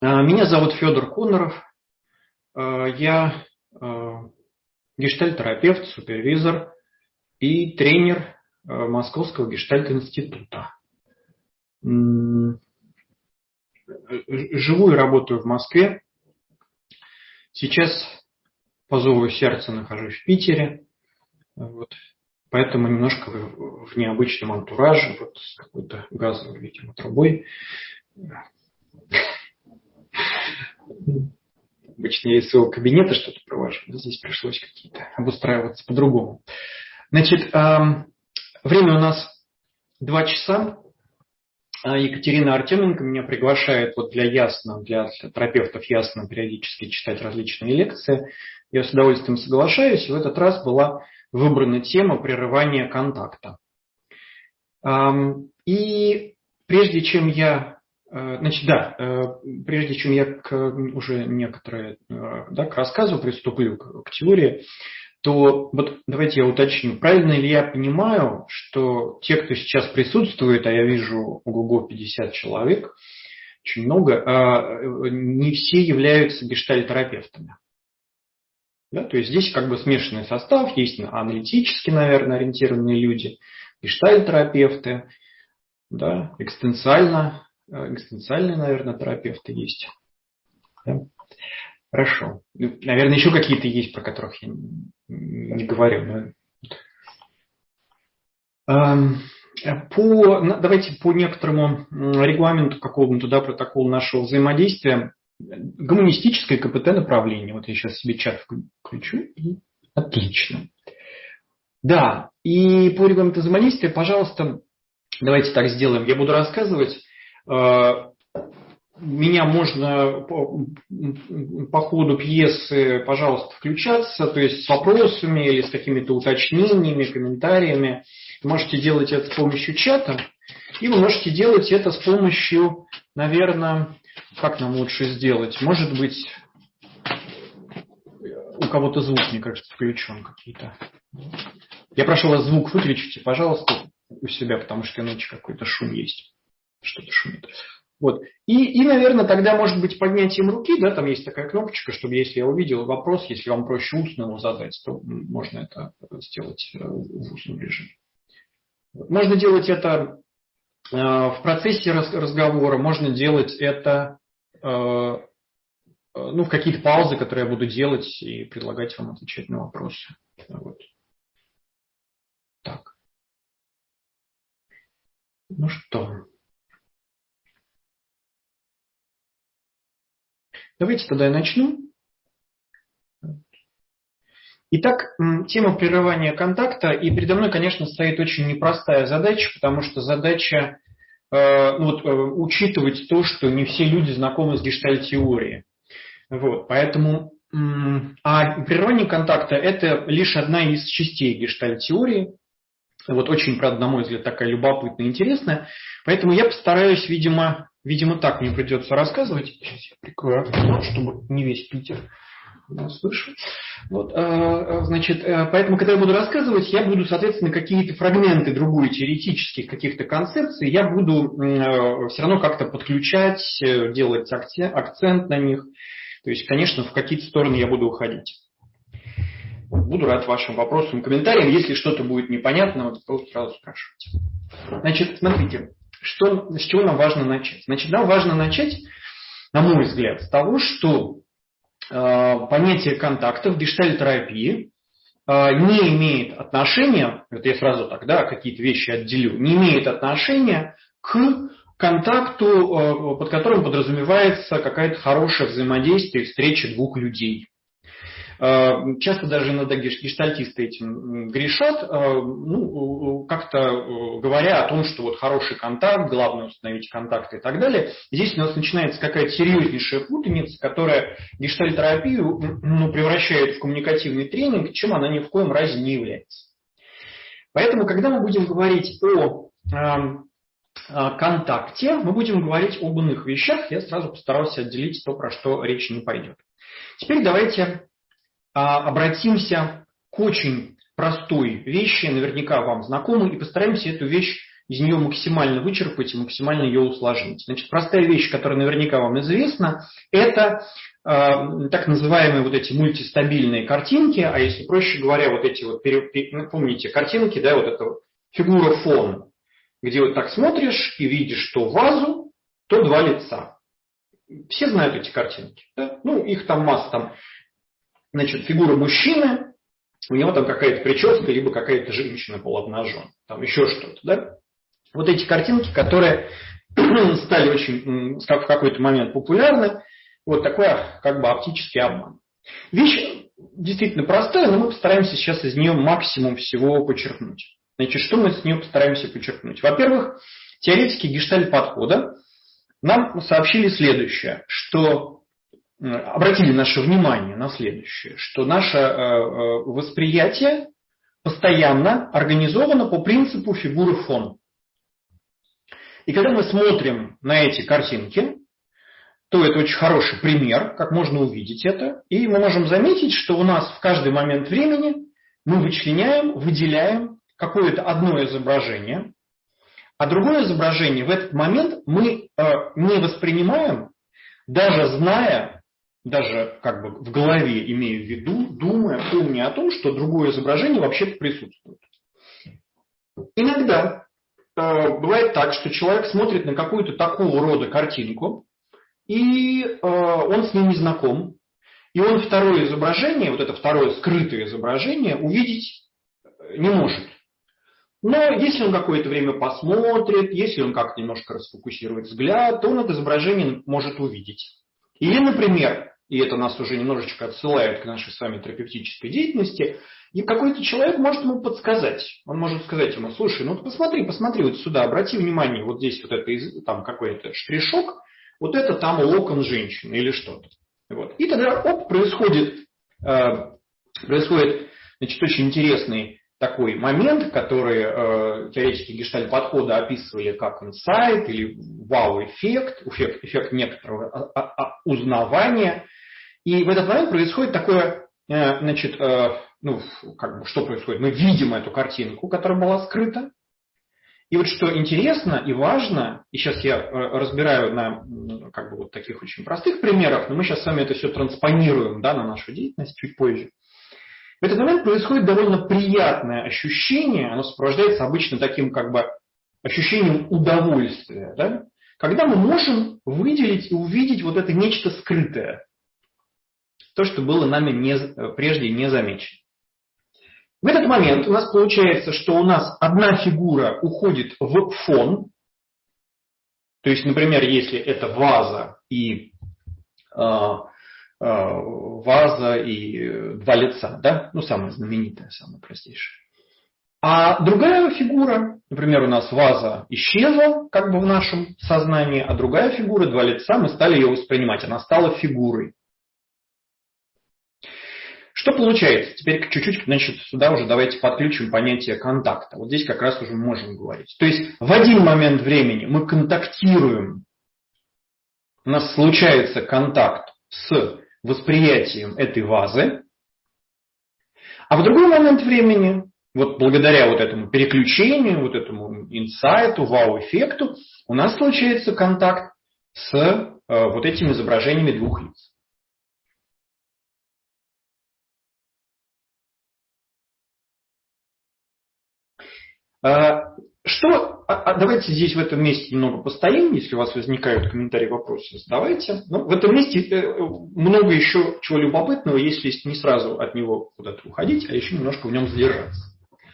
Меня зовут Федор Коноров. Я гештальт-терапевт, супервизор и тренер Московского гештальт-института. Живу и работаю в Москве. Сейчас по зову сердца нахожусь в Питере. Поэтому немножко в необычном антураже, с какой-то газовой, видимо, трубой. Обычно я из своего кабинета что-то провожу, но здесь пришлось какие-то обустраиваться по-другому. Значит, время у нас 2 часа. Екатерина Артеменко меня приглашает для терапевтов ясно периодически читать различные лекции. Я с удовольствием соглашаюсь. И в этот раз была выбрана тема прерывания контакта. И прежде чем я уже некоторые, к рассказу приступлю, к теории, то давайте я уточню, правильно ли я понимаю, что те, кто сейчас присутствует, а я вижу ого-го 50 человек, очень много, не все являются гештальт-терапевтами. Да, то есть здесь смешанный состав, есть аналитически, наверное, ориентированные люди, гештальт-терапевты, да, экзистенциальные, наверное, терапевты есть. Да? Хорошо. Наверное, еще какие-то есть, про которых я не говорю. Давайте по некоторому регламенту какому-то, протоколу нашего взаимодействия. Гуманистическое КПТ направление. Я сейчас себе чат включу. И отлично. Да, и по регламенту взаимодействия, пожалуйста, давайте так сделаем. Я буду рассказывать. Меня можно по ходу пьесы, пожалуйста, включаться, то есть с вопросами или с какими-то уточнениями, комментариями. Вы можете делать это с помощью чата, и вы можете делать это с помощью, наверное, как нам лучше сделать? Может быть, у кого-то звук, мне кажется, включен какие-то. Я прошу вас звук выключите, пожалуйста, у себя, потому что иначе какой-то шум есть. Что-то шумит. И, наверное, тогда может быть поднятием руки, да, там есть такая кнопочка, чтобы если я увидел вопрос, если вам проще устно его задать, то можно это сделать в устном режиме. Можно делать это в процессе разговора, можно делать это в какие-то паузы, которые я буду делать и предлагать вам отвечать на вопросы. Так. Ну что... Давайте тогда я начну. Итак, тема прерывания контакта. И передо мной, конечно, стоит очень непростая задача, потому что задача учитывать то, что не все люди знакомы с гештальт-теорией. Поэтому прерывание контакта – это лишь одна из частей гештальт-теории. Очень, правда, на мой взгляд, такая любопытная и интересная. Поэтому я постараюсь, видимо, так мне придется рассказывать. Сейчас я прикрою окно, чтобы не весь Питер нас слышал. Поэтому, когда я буду рассказывать, я буду, соответственно, какие-то фрагменты другой теоретических каких-то концепций, я буду все равно как-то подключать, делать акцент на них. То есть, конечно, в какие-то стороны я буду уходить. Буду рад вашим вопросам и комментариям. Если что-то будет непонятно, то сразу спрашивайте. Смотрите, с чего нам важно начать? Нам важно начать, на мой взгляд, с того, что понятие контакта в гештальт-терапии не имеет отношения, это я сразу какие-то вещи отделю, не имеет отношения к контакту, под которым подразумевается какое-то хорошее взаимодействие, встреча двух людей. Часто даже иногда гештальтисты этим грешат, как-то говоря о том, что хороший контакт, главное установить контакты и так далее. Здесь у нас начинается какая-то серьезнейшая путаница, которая гештальт-терапию превращает в коммуникативный тренинг, чем она ни в коем разе не является. Поэтому, когда мы будем говорить о контакте, мы будем говорить об иных вещах. Я сразу постарался отделить то, про что речь не пойдет. Теперь давайте обратимся к очень простой вещи, наверняка вам знакомой, и постараемся эту вещь из нее максимально вычерпать и максимально ее усложнить. Значит, простая вещь, которая наверняка вам известна, это так называемые вот эти мультистабильные картинки, а если проще говоря, вот эти вот, помните, картинки, да, вот эта фигура фон, где вот так смотришь и видишь то вазу, то два лица. Все знают эти картинки. Да? Ну, их там масса. Там, значит, фигура мужчины, у него там какая-то прическа, либо какая-то женщина полуобнаженная, там еще что-то. Да? Вот эти картинки, которые стали очень в какой-то момент популярны, вот такой как бы оптический обман. Вещь действительно простая, но мы постараемся сейчас из нее максимум всего почерпнуть. Значит, что мы с нее постараемся почерпнуть? Во-первых, теоретики гештальт-подхода нам сообщили следующее, что обратили наше внимание на следующее, что наше восприятие постоянно организовано по принципу фигуры фон. И когда мы смотрим на эти картинки, то это очень хороший пример, как можно увидеть это. И мы можем заметить, что у нас в каждый момент времени мы вычленяем, выделяем какое-то одно изображение, а другое изображение в этот момент мы не воспринимаем, даже зная, даже как бы в голове имея в виду, думая, помня о том, что другое изображение вообще-то присутствует. Иногда бывает так, что человек смотрит на какую-то такого рода картинку, и он с ней не знаком, и он второе изображение, вот это второе скрытое изображение, увидеть не может. Но если он какое-то время посмотрит, если он как-то немножко расфокусирует взгляд, то он это изображение может увидеть. Или, например, и это нас уже немножечко отсылает к нашей с вами терапевтической деятельности, и какой-то человек может ему подсказать. Он может сказать ему: слушай, ну посмотри вот сюда, обрати внимание, вот здесь вот это там какой-то штришок, вот это там локон женщины или что-то. Вот. И тогда происходит значит, очень интересный такой момент, который теоретики гештальт-подхода описывали как инсайт или вау-эффект, эффект некоторого узнавания. И в этот момент происходит такое, значит, как бы, что происходит? Мы видим эту картинку, которая была скрыта. И вот что интересно и важно, и сейчас я разбираю на как бы вот таких очень простых примерах, но мы сейчас с вами это все транспонируем, да, на нашу деятельность чуть позже. В этот момент происходит довольно приятное ощущение, оно сопровождается обычно таким как бы ощущением удовольствия, да, когда мы можем выделить и увидеть вот это нечто скрытое, то, что было нами прежде не замечено. В этот момент у нас получается, что у нас одна фигура уходит в фон. То есть, например, если это ваза и два лица, да? Ну, самая знаменитая, самая простейшая. А другая фигура, например, у нас ваза исчезла как бы в нашем сознании, а другая фигура, два лица, мы стали ее воспринимать, она стала фигурой. Что получается? Теперь чуть-чуть, значит, сюда уже давайте подключим понятие контакта. Вот здесь как раз уже мы можем говорить. То есть в один момент времени мы контактируем, у нас случается контакт с восприятием этой вазы, а в другой момент времени, вот благодаря вот этому переключению, вот этому инсайту, вау-эффекту, у нас случается контакт с вот этими изображениями двух лиц. Давайте здесь в этом месте немного постоим, если у вас возникают комментарии, вопросы, задавайте. Но в этом месте много еще чего любопытного, если не сразу от него куда-то уходить, а еще немножко в нем задержаться.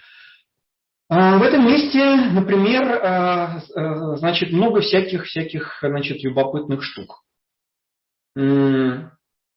В этом месте, например, значит, много всяких значит, любопытных штук. Ну,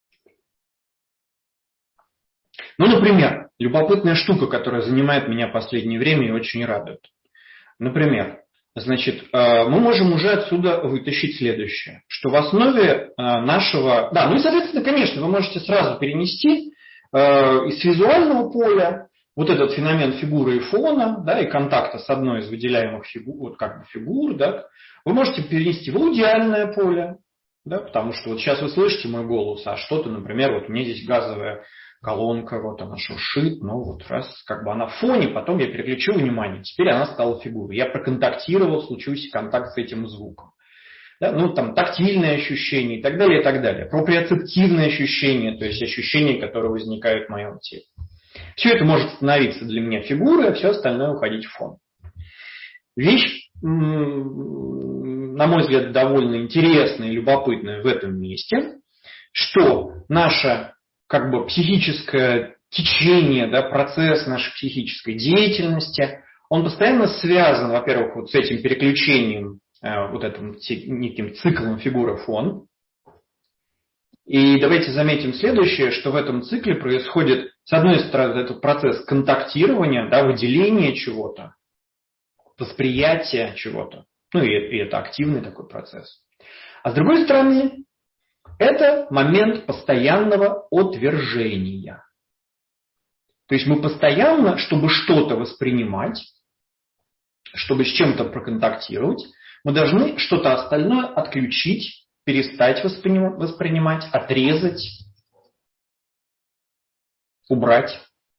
например, любопытная штука, которая занимает меня в последнее время и очень радует. Например, значит, мы можем уже отсюда вытащить следующее, что в основе нашего... Да, ну и, соответственно, конечно, вы можете сразу перенести из визуального поля вот этот феномен фигуры и фона, да, и контакта с одной из выделяемых фигур, вот как бы фигур, да, вы можете перенести в аудиальное поле, да, потому что вот сейчас вы слышите мой голос, а что-то, например, вот у меня здесь газовая колонка, вот она шуршит, но вот раз как бы она в фоне, потом я переключил внимание, теперь она стала фигурой. Я проконтактировал, случился контакт с этим звуком. Да, ну, там, тактильные ощущения и так далее, и так далее. Проприоцептивные ощущения, то есть ощущения, которые возникают в моем теле. Все это может становиться для меня фигурой, а все остальное уходить в фон. Вещь, на мой взгляд, довольно интересная и любопытная в этом месте, что наше как бы психическое течение, да, процесс нашей психической деятельности, он постоянно связан, во-первых, вот с этим переключением, вот этим неким циклом фигура-фон. И давайте заметим следующее, что в этом цикле происходит, с одной стороны, этот процесс контактирования, да, выделения чего-то, восприятия чего-то. Ну и это активный такой процесс. А с другой стороны, это момент постоянного отвержения. То есть мы постоянно, чтобы что-то воспринимать, чтобы с чем-то проконтактировать, мы должны что-то остальное отключить, перестать воспринимать, отрезать, убрать.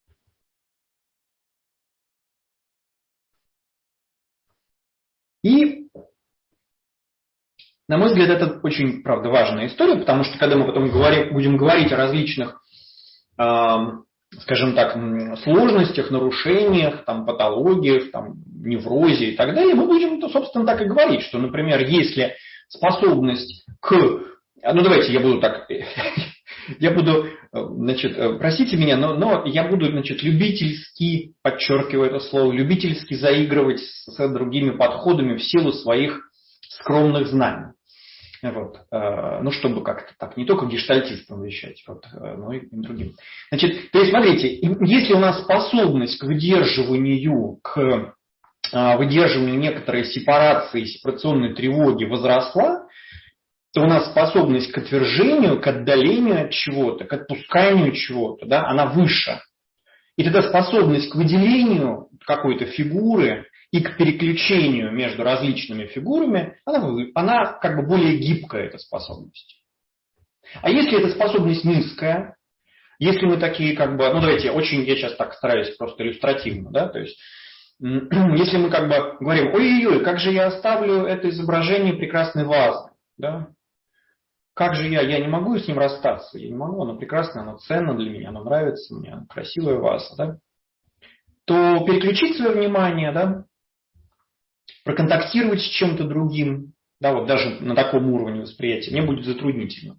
И, на мой взгляд, это очень, правда, важная история, потому что когда мы потом будем говорить о различных, скажем так, сложностях, нарушениях, там, патологиях, там, неврозе и так далее, мы будем, собственно, так и говорить, что, например, если способность к... Ну, давайте я буду, значит, простите меня, но я буду, значит, любительски, подчеркиваю это слово, любительски заигрывать с другими подходами в силу своих скромных знаний. Вот. Ну, чтобы как-то так, не только гештальтистам вещать, вот, но и другим. Значит, то есть, смотрите, если у нас способность к выдерживанию, к выдерживанию некоторой сепарации, сепарационной тревоги возросла, то у нас способность к отвержению, к отдалению от чего-то, к отпусканию чего-то, да, она выше. И тогда способность к выделению какой-то фигуры и к переключению между различными фигурами, она как бы более гибкая, эта способность. А если эта способность низкая, если мы такие как бы, ну давайте, я сейчас так стараюсь просто иллюстративно, да, то есть если мы как бы говорим, ой-ой-ой, как же я оставлю это изображение прекрасной вазы, да, как же я не могу с ним расстаться, я не могу, оно прекрасное, оно ценно для меня, оно нравится мне, оно красивая ваза, да, то переключить свое внимание, да, проконтактировать с чем-то другим, да, вот даже на таком уровне восприятия, мне будет затруднительно.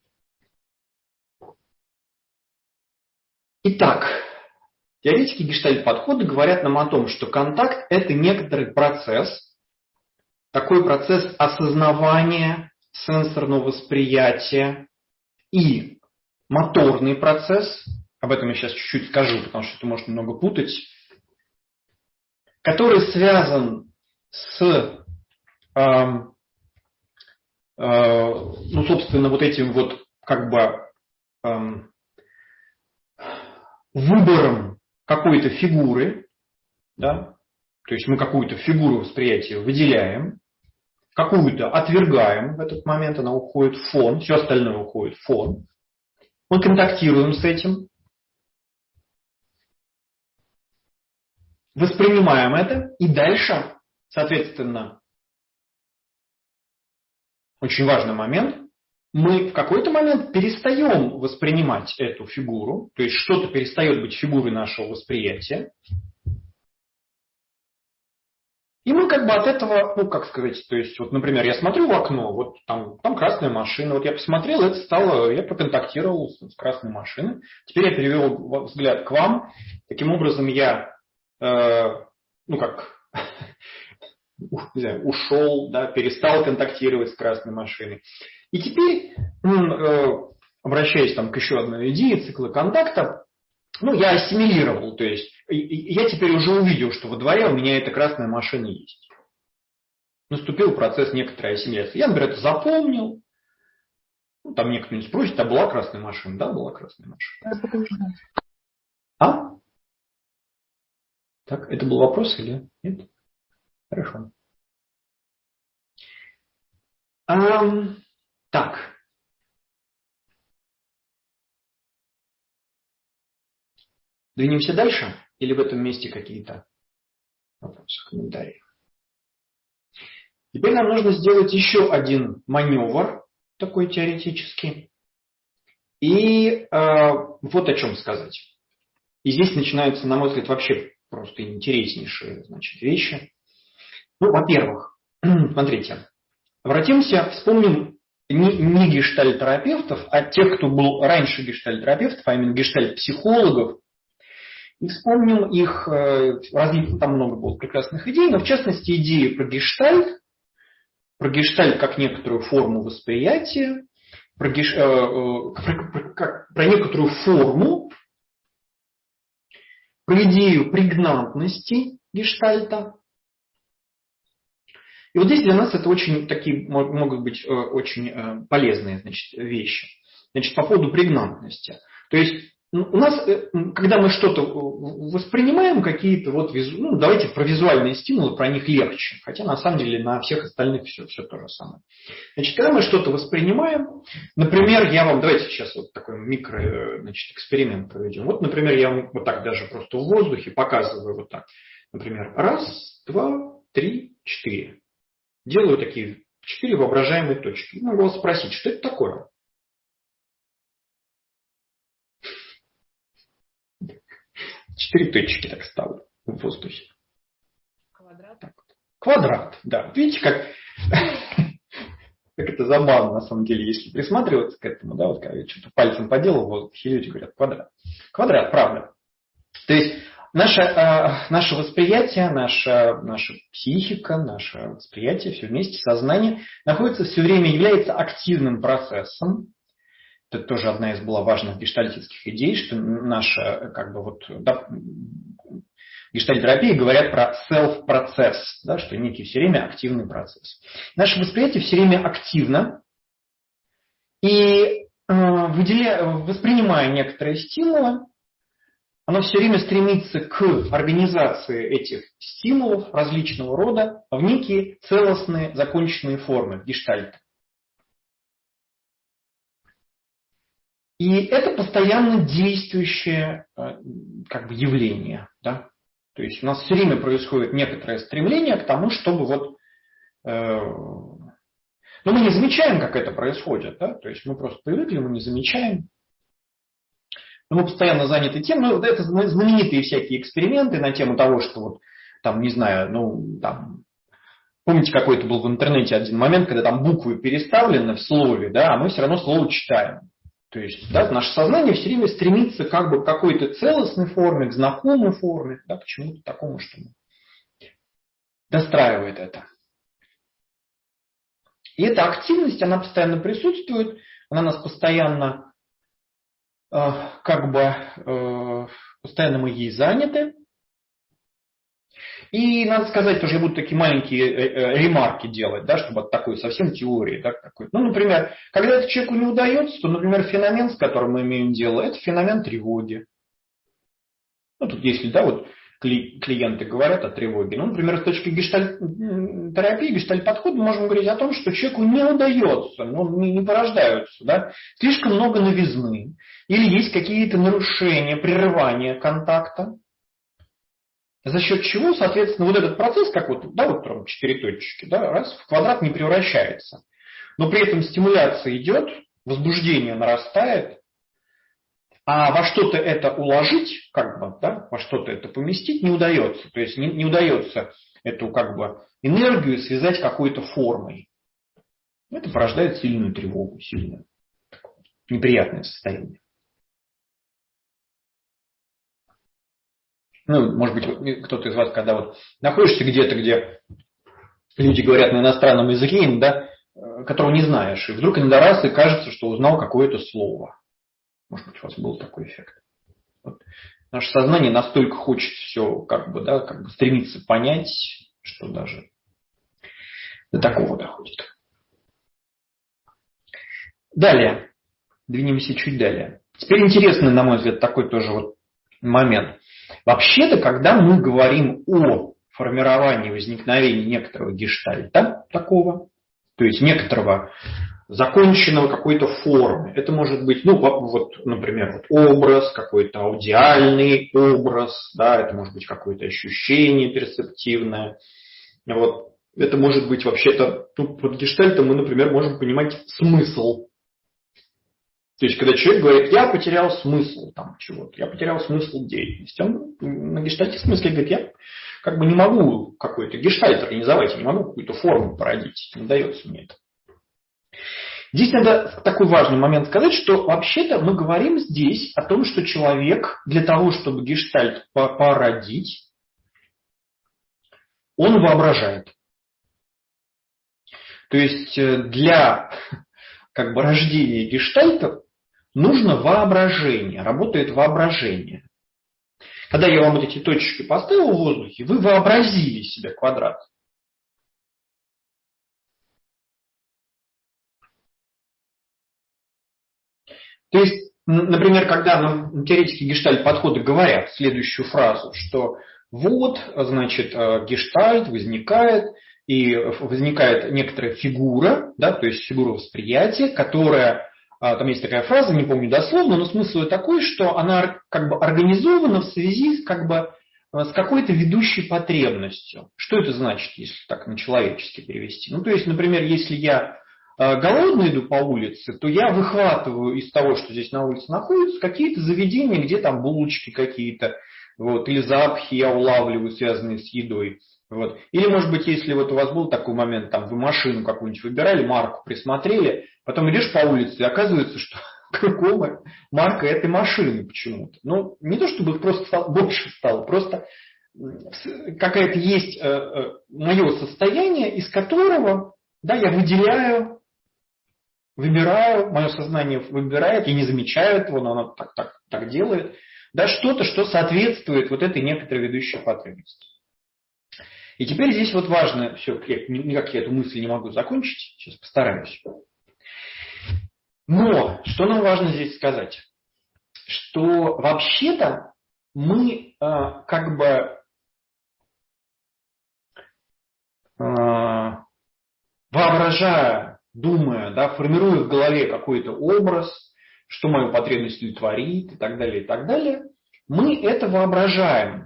Итак, теоретики гештальт-подхода говорят нам о том, что контакт – это некоторый процесс, такой процесс осознавания, сенсорного восприятия и моторный процесс, об этом я сейчас чуть-чуть скажу, потому что это может немного путать, который связан с, ну, собственно, вот этим вот как бы выбором какой-то фигуры, да, то есть мы какую-то фигуру восприятия выделяем, какую-то отвергаем в этот момент, она уходит в фон, все остальное уходит в фон. Мы контактируем с этим, воспринимаем это, и дальше, соответственно, очень важный момент, мы в какой-то момент перестаем воспринимать эту фигуру, то есть что-то перестает быть фигурой нашего восприятия, и мы как бы от этого, ну как сказать, то есть вот, например, я смотрю в окно, вот там красная машина, вот я посмотрел, это стало, я проконтактировал с красной машиной, теперь я перевел взгляд к вам, таким образом я, ну как, не знаю, ушел, да, перестал контактировать с красной машиной. И теперь, обращаясь там к еще одной идее цикла контакта, ну, я ассимилировал, то есть я теперь уже увидел, что во дворе у меня эта красная машина есть. Наступил процесс некоторой ассимиляции. Я, например, это запомнил. Ну, там некоторые спросят, а была красная машина? Да, была красная машина. А? Так, это был вопрос или нет? Хорошо. Так. Двинемся дальше? Или в этом месте какие-то вопросы, комментарии? Теперь нам нужно сделать еще один маневр, такой теоретический. И вот о чем сказать. И здесь начинаются, на мой взгляд, вообще просто интереснейшие, значит, вещи. Ну, во-первых, смотрите, обратимся, вспомним не гештальт-терапевтов, а тех, кто был раньше гештальт-терапевтов, а именно гештальт-психологов, и вспомним их, там много было прекрасных идей, но в частности идеи про гештальт как некоторую форму восприятия, про некоторую форму, про идею прегнантности гештальта. И вот здесь для нас это очень такие могут быть очень полезные, значит, вещи. Значит, по поводу прегнантности. То есть у нас, когда мы что-то воспринимаем, какие-то вот, давайте про визуальные стимулы, про них легче. Хотя на самом деле на всех остальных все то же самое. Значит, когда мы что-то воспринимаем, например, давайте сейчас вот такой эксперимент проведем. Вот, например, я вам вот так даже просто в воздухе показываю вот так. Например, 1, 2, 3, 4. Делаю такие 4 воображаемые точки. Могу вас спросить, что это такое? Четыре точки так ставлю в воздухе. Квадрат. Квадрат, да. Видите, как это забавно, на самом деле, если присматриваться к этому, да, вот когда я что-то пальцем поделал в воздухе, люди говорят квадрат. Квадрат, правда. То есть наше восприятие, наша психика, наше восприятие, все вместе, сознание находится все время, является активным процессом. Это тоже одна из была важных гештальтистских идей, что наша, гештальт-терапии говорят про self-процесс, да, что некий все время активный процесс. Наше восприятие все время активно, и воспринимая некоторые стимулы, оно все время стремится к организации этих стимулов различного рода в некие целостные, законченные формы гештальта. И это постоянно действующее явление. Да? То есть у нас все время происходит некоторое стремление к тому, чтобы мы не замечаем, как это происходит. Да? То есть мы просто привыкли, мы не замечаем. Но мы постоянно заняты тем, это знаменитые всякие эксперименты на тему того, что помните, какой-то был в интернете один момент, когда там буквы переставлены в слове, да, а мы все равно слово читаем. То есть, да, наше сознание все время стремится к какой-то целостной форме, к знакомой форме, да, к чему-то такому, что достраивает это. И эта активность, она постоянно присутствует, она нас постоянно, постоянно мы ей заняты. И надо сказать, тоже я буду такие маленькие ремарки делать, да, чтобы от такой совсем теории. Да, такой. Например, когда это человеку не удается, то, например, феномен, с которым мы имеем дело, это феномен тревоги. Тут если, клиенты говорят о тревоге. Например, с точки гештальт-терапии, гештальт-подхода мы можем говорить о том, что человеку не удается, не порождаются, да, слишком много новизны, или есть какие-то нарушения, прерывания контакта. За счет чего, соответственно, этот процесс, как там 4 точки, да, раз в квадрат не превращается. Но при этом стимуляция идет, возбуждение нарастает, а во что-то это уложить, во что-то это поместить не удается. То есть не удается эту энергию связать какой-то формой. Это порождает сильную тревогу, сильное неприятное состояние. Может быть, кто-то из вас, когда находишься где-то, где люди говорят на иностранном языке, да, которого не знаешь, и вдруг иногда раз и кажется, что узнал какое-то слово. Может быть, у вас был такой эффект. Наше сознание настолько хочет все стремится понять, что даже до такого доходит. Далее. Двинемся чуть далее. Теперь интересный, на мой взгляд, такой тоже момент. Вообще-то, когда мы говорим о формировании, возникновении некоторого гештальта такого, то есть некоторого законченного какой-то формы. Это может быть, например, образ, какой-то аудиальный образ, да, это может быть какое-то ощущение перцептивное. Это может быть вообще-то, под гештальтом мы, например, можем понимать смысл. То есть, когда человек говорит, я потерял смысл чего-то, я потерял смысл деятельности, он на гештальте смысле говорит, я не могу какой-то гештальт организовать, я не могу какую-то форму породить, не дается мне это. Здесь надо такой важный момент сказать, что вообще-то мы говорим здесь о том, что человек для того, чтобы гештальт породить, он воображает. То есть для рождения гештальта нужно воображение, работает воображение. Когда я вам эти точки поставил в воздухе, вы вообразили себе квадрат. То есть, например, когда нам теоретики гештальт-подхода говорят следующую фразу, что гештальт возникает, и возникает некоторая фигура, да, то есть фигура восприятия, которая, там есть такая фраза, не помню дословно, но смысл такой, что она организована в связи с какой-то ведущей потребностью. Что это значит, если так на человеческий перевести? То есть, например, если я голодный иду по улице, то я выхватываю из того, что здесь на улице находится, какие-то заведения, где там булочки какие-то, или запахи я улавливаю, связанные с едой. Или, может быть, если у вас был такой момент, вы машину какую-нибудь выбирали, марку присмотрели, потом идешь по улице, и оказывается, что кругом марка этой машины почему-то. Не то, чтобы их просто больше стало, просто какое-то есть мое состояние, из которого я выделяю, выбираю, мое сознание выбирает, я не замечаю этого, но оно так делает, что-то, что соответствует этой некоторой ведущей потребности. И теперь здесь важно, все, никак я эту мысль не могу закончить, сейчас постараюсь. Но, что нам важно здесь сказать? Что вообще-то мы воображая, думая, формируя в голове какой-то образ, что мою потребность удовлетворит и так далее, мы это воображаем.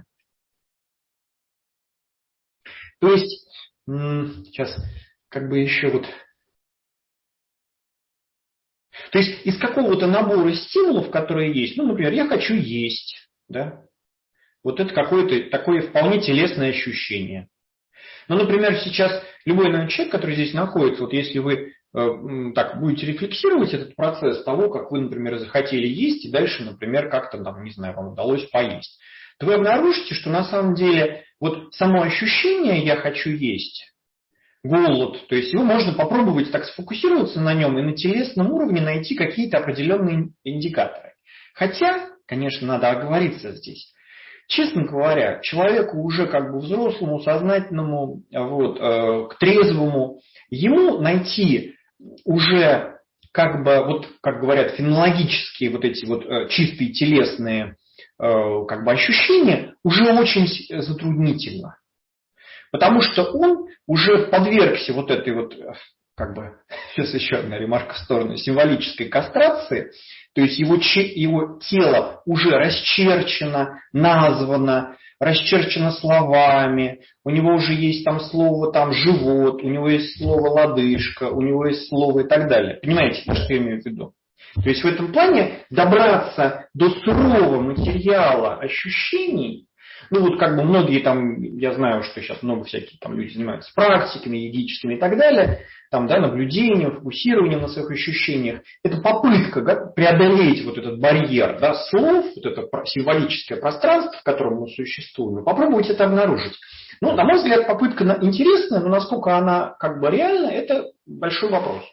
То есть, сейчас еще То есть, из какого-то набора стимулов, которые есть, например, я хочу есть, да, это какое-то такое вполне телесное ощущение. Например, сейчас любой человек, который здесь находится, если вы будете рефлексировать этот процесс того, как вы, например, захотели есть, и дальше, например, вам удалось поесть, то вы обнаружите, что на самом деле само ощущение «я хочу есть», голод, то есть его можно попробовать сфокусироваться на нем и на телесном уровне найти какие-то определенные индикаторы. Хотя, конечно, надо оговориться здесь. Честно говоря, человеку уже взрослому, сознательному, трезвому, ему найти уже как говорят, феноменологические эти чистые телесные ощущения уже очень затруднительно. Потому что он уже подвергся этой сейчас еще одна ремарка в сторону, символической кастрации, то есть его тело уже расчерчено, названо, расчерчено словами, у него уже есть слово живот, у него есть слово лодыжка, у него есть слово и так далее. Понимаете, что я имею в виду? То есть в этом плане добраться до сырого материала ощущений, многие я знаю, что сейчас много всяких люди занимаются практиками, йогическими и так далее, наблюдением, фокусированием на своих ощущениях. Это попытка преодолеть этот барьер слов, это символическое пространство, в котором мы существуем, и попробовать это обнаружить. На мой взгляд, попытка интересная, но насколько она реальна, это большой вопрос.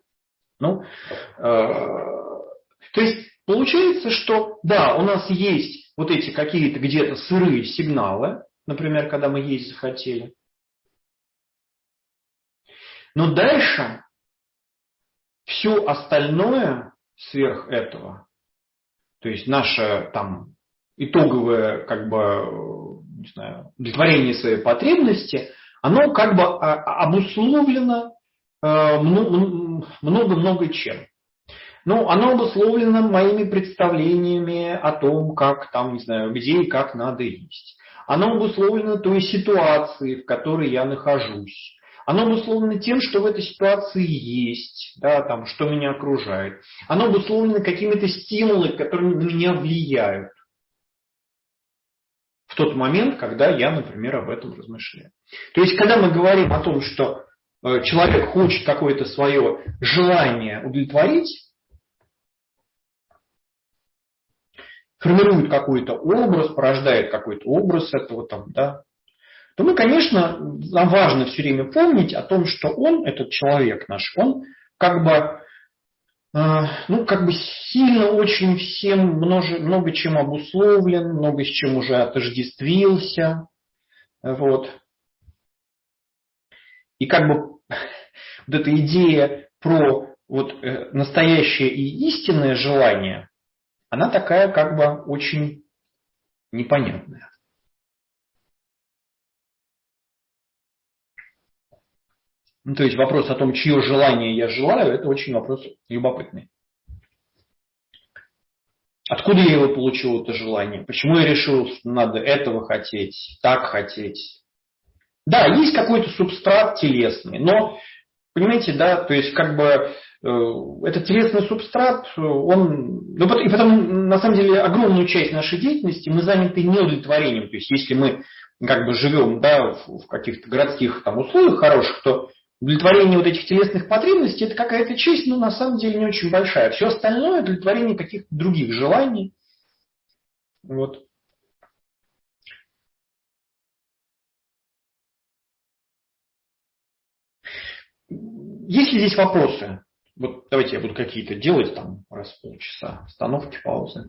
То есть получается, что да, у нас есть эти какие-то где-то сырые сигналы, например, когда мы есть захотели. Но дальше все остальное сверх этого, то есть наше итоговое удовлетворение своей потребности, оно обусловлено много-много чем. Ну, оно обусловлено моими представлениями о том, как там, не знаю, где и как надо есть. Оно обусловлено той ситуацией, в которой я нахожусь. Оно обусловлено тем, что в этой ситуации есть, да, там, что меня окружает. Оно обусловлено какими-то стимулами, которые на меня влияют в тот момент, когда я, например, об этом размышляю. То есть, когда мы говорим о том, что человек хочет какое-то свое желание удовлетворить, формирует какой-то образ, порождает какой-то образ этого там, да, то мы, конечно, нам важно все время помнить о том, что он, этот человек наш, он как бы, сильно очень всем много чем обусловлен, много с чем уже отождествился. Вот. И как бы вот эта идея про вот настоящее и истинное желание, она такая как бы очень непонятная. Ну, то есть вопрос о том, чье желание я желаю, это очень вопрос любопытный. Откуда я его получил, это желание? Почему я решил, что надо этого хотеть, так хотеть? Да, есть какой-то субстрат телесный, но, понимаете, да, то есть как бы этот телесный субстрат, он... Ну, и потом, на самом деле, огромную часть нашей деятельности мы заняты неудовлетворением. То есть если мы как бы живем, да, в каких-то городских там условиях хороших, то удовлетворение вот этих телесных потребностей – это какая-то часть, но на самом деле не очень большая. Все остальное – удовлетворение каких-то других желаний. Вот. Есть ли здесь вопросы? Вот давайте я буду какие-то делать там раз в полчаса. Остановки, паузы.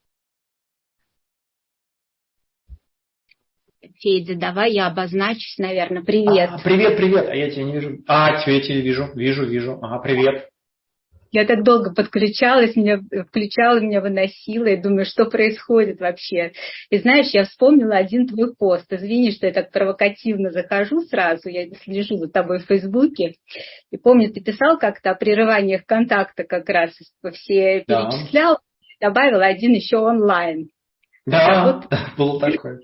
Федя, давай я обозначусь, наверное. Привет. Привет. А я тебя не вижу. Я тебя вижу. Ага, привет. Я так долго подключалась, включала, меня выносила, и думаю, что происходит вообще. И знаешь, я вспомнила один твой пост. Извини, что я так провокативно захожу сразу, я слежу за тобой в Фейсбуке. И помню, ты писал как-то о прерываниях контакта как раз, все перечислял, добавил один еще онлайн. Да, вот. Было такое.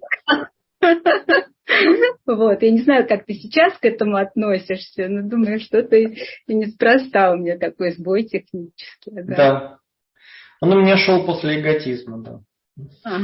Вот, я не знаю, как ты сейчас к этому относишься, но думаю, что-то и неспроста у меня такой сбой технический. Да. Он у меня шел после эготизма, да.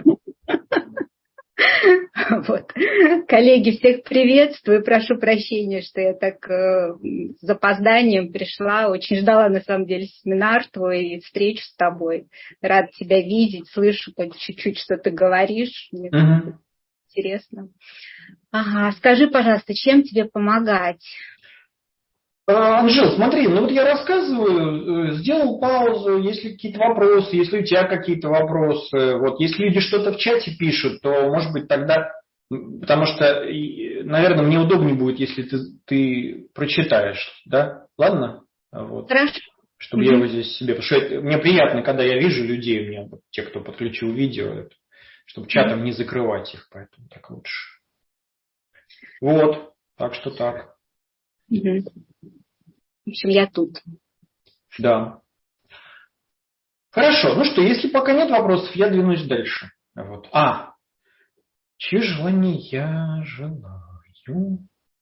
Вот. Коллеги, всех приветствую. Прошу прощения, что я так с запозданием пришла. Очень ждала, на самом деле, семинар твой и встречу с тобой. Рада тебя видеть, слышу по чуть-чуть, что ты говоришь. Мне интересно. Ага, скажи, пожалуйста, чем тебе помогать? Анжел, смотри, ну вот я рассказываю, сделал паузу, если какие-то вопросы, если у тебя какие-то вопросы, вот если люди что-то в чате пишут, то, может быть, тогда, потому что, наверное, мне удобнее будет, если ты прочитаешь, да? Ладно? Вот. Хорошо. Чтобы я его здесь себе, потому что мне приятно, когда я вижу людей, у меня вот, те, кто подключил видео, чтобы чатом не закрывать их, поэтому так лучше. Вот, так что так. В общем, я тут. Да. Хорошо, ну что, если пока нет вопросов, я двинусь дальше. Вот. Чье желание я желаю?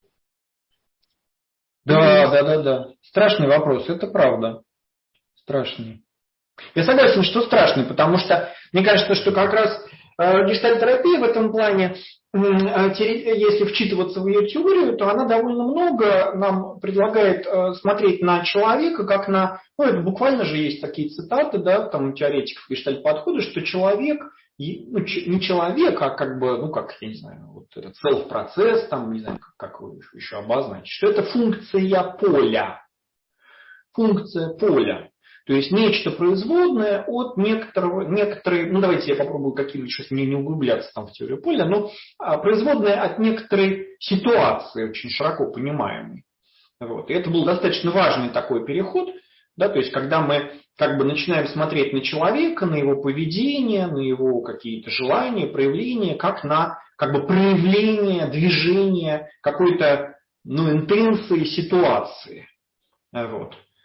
Да. Страшный вопрос, это правда. Страшный. Я согласен, что страшный, потому что мне кажется, что как раз гештальт-терапия в этом плане, если вчитываться в ее теорию, то она довольно много нам предлагает смотреть на человека, как на... Ну, это буквально же есть такие цитаты, да, там у теоретиков гештальт-подхода, что человек, не человек, а как бы, я не знаю, вот этот селф-процесс, там, не знаю, как его еще обозначить, что это функция поля. Функция поля. То есть нечто производное от некоторой, давайте я попробую какие-нибудь, сейчас не углубляться там в теорию поля, но производное от некоторой ситуации, очень широко понимаемой. Вот. И это был достаточно важный такой переход, да, то есть когда мы как бы начинаем смотреть на человека, на его поведение, на его какие-то желания, проявления, как на как бы проявление, движение какой-то интенции ситуации. Вот.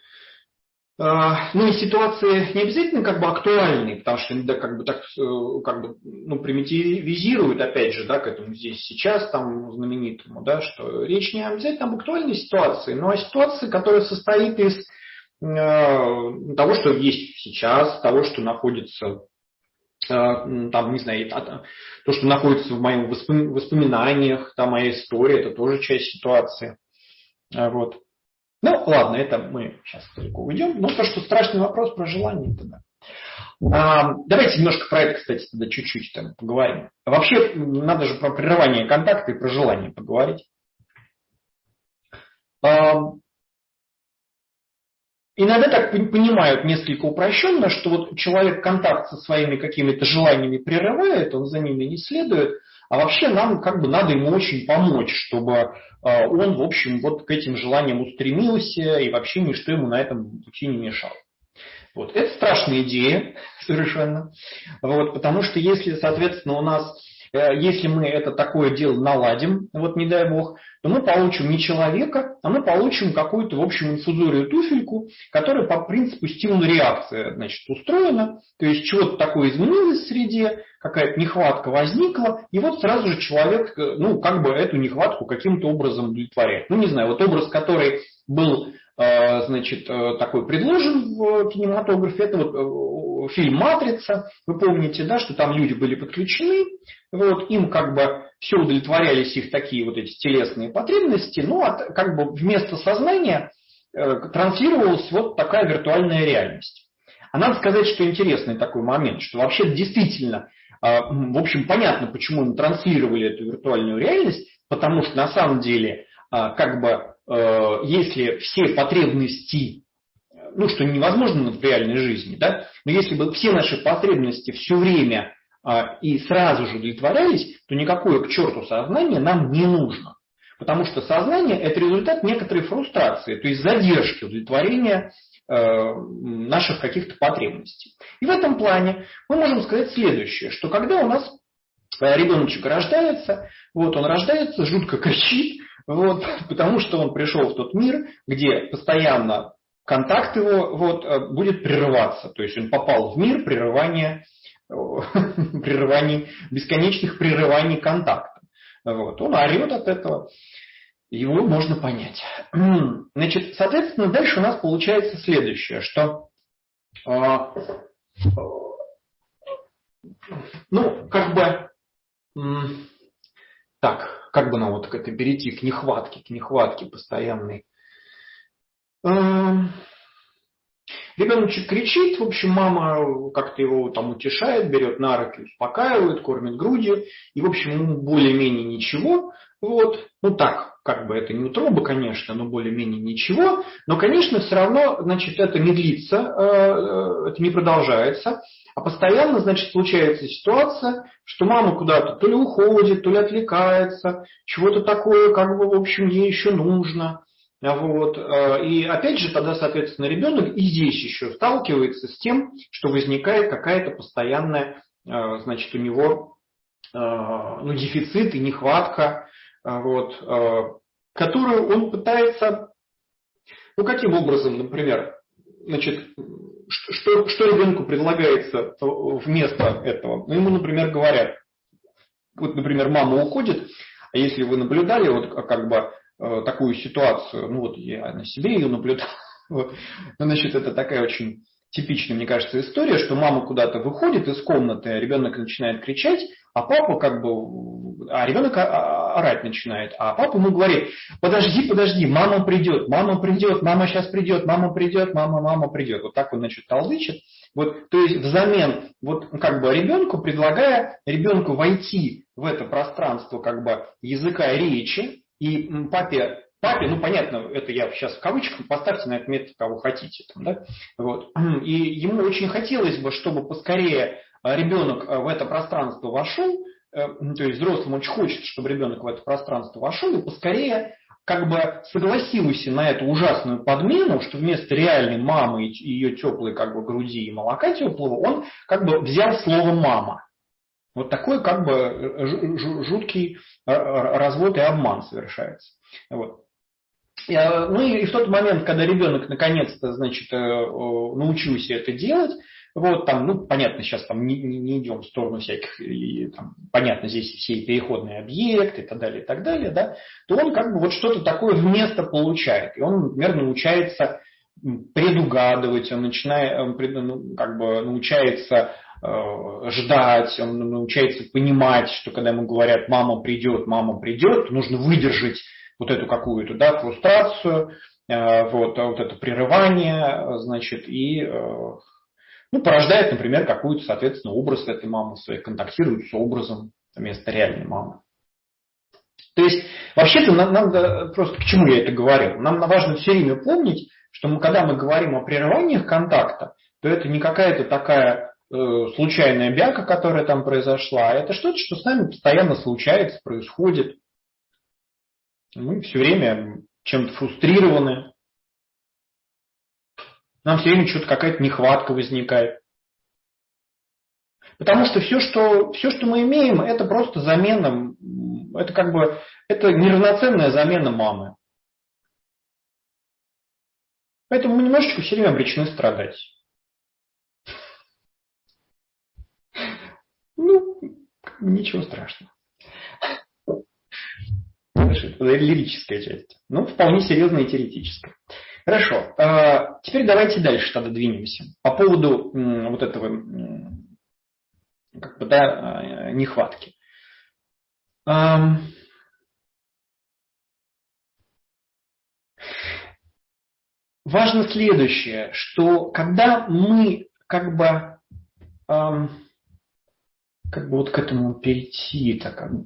Ну и ситуации не обязательно как бы актуальные, потому что иногда как бы так как бы, ну, примитивизируют, опять же, да, к этому здесь сейчас там знаменитому, да, что речь не обязательно об актуальной ситуации, но о ситуации, которая состоит из того, что есть сейчас, того, что находится там, не знаю, то, что находится в моих воспоминаниях, там моя история, это тоже часть ситуации. Вот. Ну, ладно, это мы сейчас далеко уйдем. Ну, то, что страшный вопрос про желание тогда. Давайте немножко про это, кстати, тогда чуть-чуть там поговорим. Вообще, надо же про прерывание контакта и про желание поговорить. Иногда так понимают несколько упрощенно, что вот человек контакт со своими какими-то желаниями прерывает, он за ними не следует, а вообще нам как бы надо ему очень помочь, чтобы он, в общем, вот к этим желаниям устремился и вообще ничто ему на этом пути не мешало. Вот. Это страшная идея совершенно, вот, потому что если, соответственно, у нас, если мы это такое дело наладим, вот не дай бог, то мы получим не человека, а мы получим какую-то, в общем, инфузорию туфельку, которая по принципу стимул-реакция, значит, устроена, то есть чего-то такое изменилось в среде, какая-то нехватка возникла, и вот сразу же человек, ну, как бы эту нехватку каким-то образом удовлетворяет. Ну, не знаю, вот образ, который был, значит, такой предложен в кинематографе, это вот фильм «Матрица», вы помните, да, что там люди были подключены, вот, им как бы все удовлетворялись их такие вот эти телесные потребности, но как бы вместо сознания транслировалась вот такая виртуальная реальность. А надо сказать, что интересный такой момент, что вообще действительно, в общем, понятно, почему им транслировали эту виртуальную реальность, потому что на самом деле, как бы, если все потребности, ну, что невозможно в реальной жизни, да, но если бы все наши потребности все время и сразу же удовлетворялись, то никакое к черту сознание нам не нужно. Потому что сознание – это результат некоторой фрустрации, то есть задержки удовлетворения наших каких-то потребностей. И в этом плане мы можем сказать следующее, что когда у нас ребеночек рождается, вот он рождается, жутко кричит, вот, потому что он пришел в тот мир, где постоянно контакт его вот, будет прерываться. То есть он попал в мир бесконечных прерываний контакта. Вот. Он орет от этого, его можно понять. Значит, соответственно, дальше у нас получается следующее, что ну, как бы так, как бы нам вот это перейти к нехватке постоянной. Ребеночек кричит, в общем, мама как-то его там утешает, берет на руки, успокаивает, кормит грудью, и, в общем, ему более-менее ничего, вот, ну так, как бы это не утроба, конечно, но более-менее ничего, но, конечно, все равно, значит, это не длится, это не продолжается, а постоянно, значит, случается ситуация, что мама куда-то то ли уходит, то ли отвлекается, чего-то такое, как бы, в общем, ей еще нужно. Вот. И опять же, тогда, соответственно, ребенок и здесь еще сталкивается с тем, что возникает какая-то постоянная, значит, у него ну, дефицит и нехватка, вот, которую он пытается, ну, каким образом, например, значит, что ребенку предлагается вместо этого? Ну, ему, например, говорят, вот, например, мама уходит, а если вы наблюдали, вот как бы такую ситуацию, ну вот я на себе ее наблюдал, вот. Ну, значит, это такая очень типичная, мне кажется, история, что мама куда-то выходит из комнаты, ребенок начинает кричать, а папа как бы, а ребенок орать начинает, а папа ему говорит: подожди, мама придет, мама сейчас придет, мама придет. Вот так он, значит, толдычит. Вот, то есть взамен вот как бы ребенку, предлагая ребенку войти в это пространство как бы языка речи, и папе, ну понятно, это я сейчас в кавычках, поставьте на этот метод кого хотите. Там, да? Вот. И ему очень хотелось бы, чтобы поскорее ребенок в это пространство вошел, то есть взрослым очень хочется, чтобы ребенок в это пространство вошел, и поскорее как бы согласился на эту ужасную подмену, что вместо реальной мамы и ее теплой как бы груди и молока теплого, он как бы взял слово «мама». Вот такой как бы жуткий развод и обман совершается. Вот. Ну и в тот момент, когда ребенок наконец-то, значит, научился это делать, вот там, ну, понятно, сейчас там не идем в сторону всяких, и, там, понятно, здесь все переходные объекты и так далее, да, то он как бы вот что-то такое вместо получает. И он, например, научается предугадывать, он начинает, как бы научается ждать, он научается понимать, что когда ему говорят «мама придет», то нужно выдержать вот эту какую-то, да, фрустрацию, вот это прерывание, значит, и ну, порождает, например, какую-то, соответственно, образ этой мамы своей, контактирует с образом вместо реальной мамы. То есть, вообще-то, нам просто к чему я это говорил? Нам важно все время помнить, что когда мы говорим о прерываниях контакта, то это не какая-то такая случайная бяка, которая там произошла, а это что-то, что с нами постоянно случается, происходит. Мы все время чем-то фрустрированы. Нам все время что-то какая-то нехватка возникает. Потому что все, что мы имеем, это просто замена, это как бы, это неравноценная замена мамы. Поэтому мы немножечко все время обречены страдать. Ну, ничего страшного. Это лирическая часть. Ну, вполне серьезная и теоретическая. Хорошо. Теперь давайте дальше тогда двинемся. По поводу вот этого как бы, да, нехватки. Важно следующее, что когда мы как бы вот к этому перейти.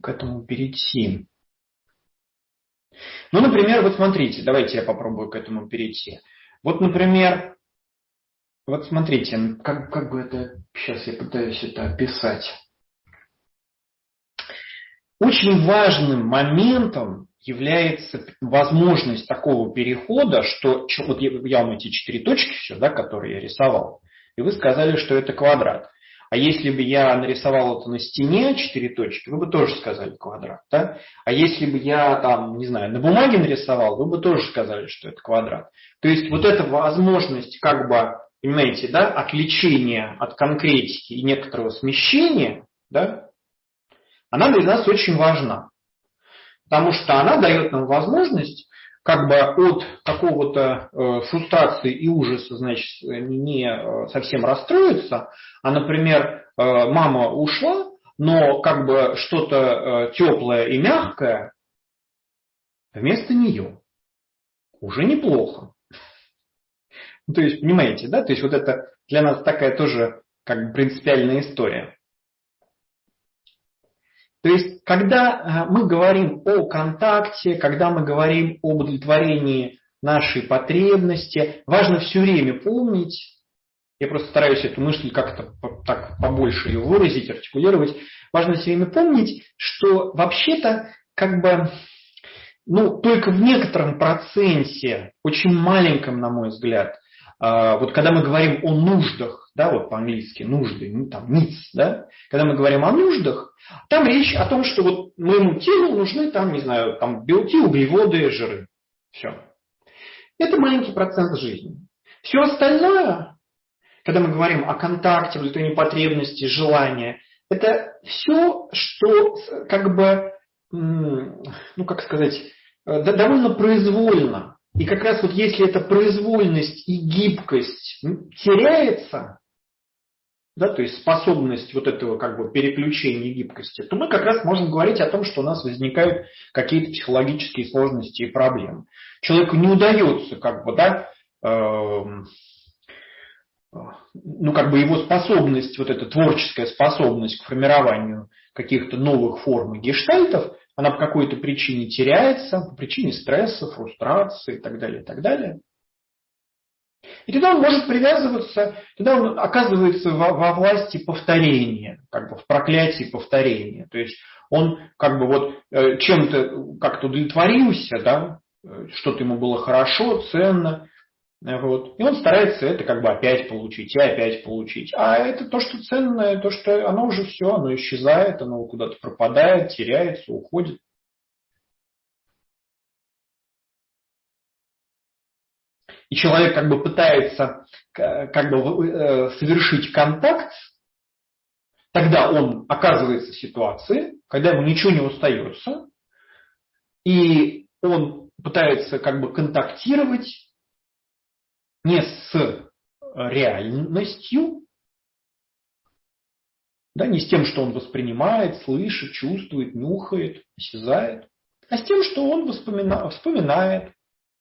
Ну, например, вот смотрите, давайте я попробую к этому перейти. Вот, например, вот смотрите, как бы это, сейчас я пытаюсь это описать. Очень важным моментом является возможность такого перехода, что вот я вам эти 4 точки все, да, которые я рисовал, и вы сказали, что это квадрат. А если бы я нарисовал это на стене, 4 точки, вы бы тоже сказали квадрат. Да? А если бы я там, не знаю, на бумаге нарисовал, вы бы тоже сказали, что это квадрат. То есть вот эта возможность, как бы, понимаете, да, отвлечения от конкретики и некоторого смещения, да, она для нас очень важна. Потому что она дает нам возможность как бы от какого-то фрустрации и ужаса, значит, не совсем расстроиться, а, например, мама ушла, но как бы что-то теплое и мягкое вместо нее. Уже неплохо. То есть, понимаете, да? То есть вот это для нас такая тоже как бы принципиальная история. То есть, когда мы говорим о контакте, когда мы говорим об удовлетворении нашей потребности, важно все время помнить, я просто стараюсь эту мысль как-то так побольше ее выразить, артикулировать, важно все время помнить, что вообще-то как бы, ну, только в некотором проценте, очень маленьком, на мой взгляд, вот когда мы говорим о нуждах, да, вот по-английски нужды, ну, там needs, да, когда мы говорим о нуждах, там речь о том, что вот моему телу нужны там, не знаю, там белки, углеводы, жиры. Все. Это маленький процент жизни. Все остальное, когда мы говорим о контакте, удовлетворении потребностей, желания, это все, что как бы, ну как сказать, довольно произвольно. И как раз вот если эта произвольность и гибкость теряется, да, то есть способность вот этого как бы переключения гибкости, то мы как раз можем говорить о том, что у нас возникают какие-то психологические сложности и проблемы. Человеку не удается как бы, да, ну как бы его способность, вот эта творческая способность к формированию каких-то новых форм и гештальтов, она по какой-то причине теряется, по причине стресса, фрустрации и так далее, и так далее. И тогда он может привязываться, тогда он оказывается во власти повторения, как бы в проклятии повторения. То есть он как бы вот чем-то как-то удовлетворился, да, что-то ему было хорошо, ценно, вот, и он старается это как бы опять получить и опять получить. А это то, что ценное, то, что оно уже все, оно исчезает, оно куда-то пропадает, теряется, уходит. и человек как бы пытается как бы совершить контакт, тогда он оказывается в ситуации, когда ему ничего не остается, и он пытается как бы контактировать не с реальностью, да, не с тем, что он воспринимает, слышит, чувствует, нюхает, осязает, а с тем, что он вспоминает.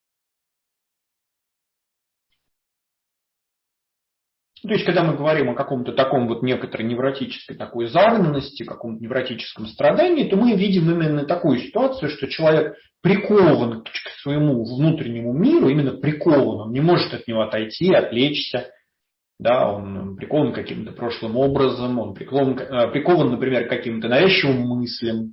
То есть, когда мы говорим о каком-то таком вот некоторой невротической такой загнанности, каком-то невротическом страдании, то мы видим именно такую ситуацию, что человек прикован к своему внутреннему миру, именно прикован, он не может от него отойти, отвлечься, да, он прикован каким-то прошлым образом, он прикован, например, к каким-то навязчивым мыслям,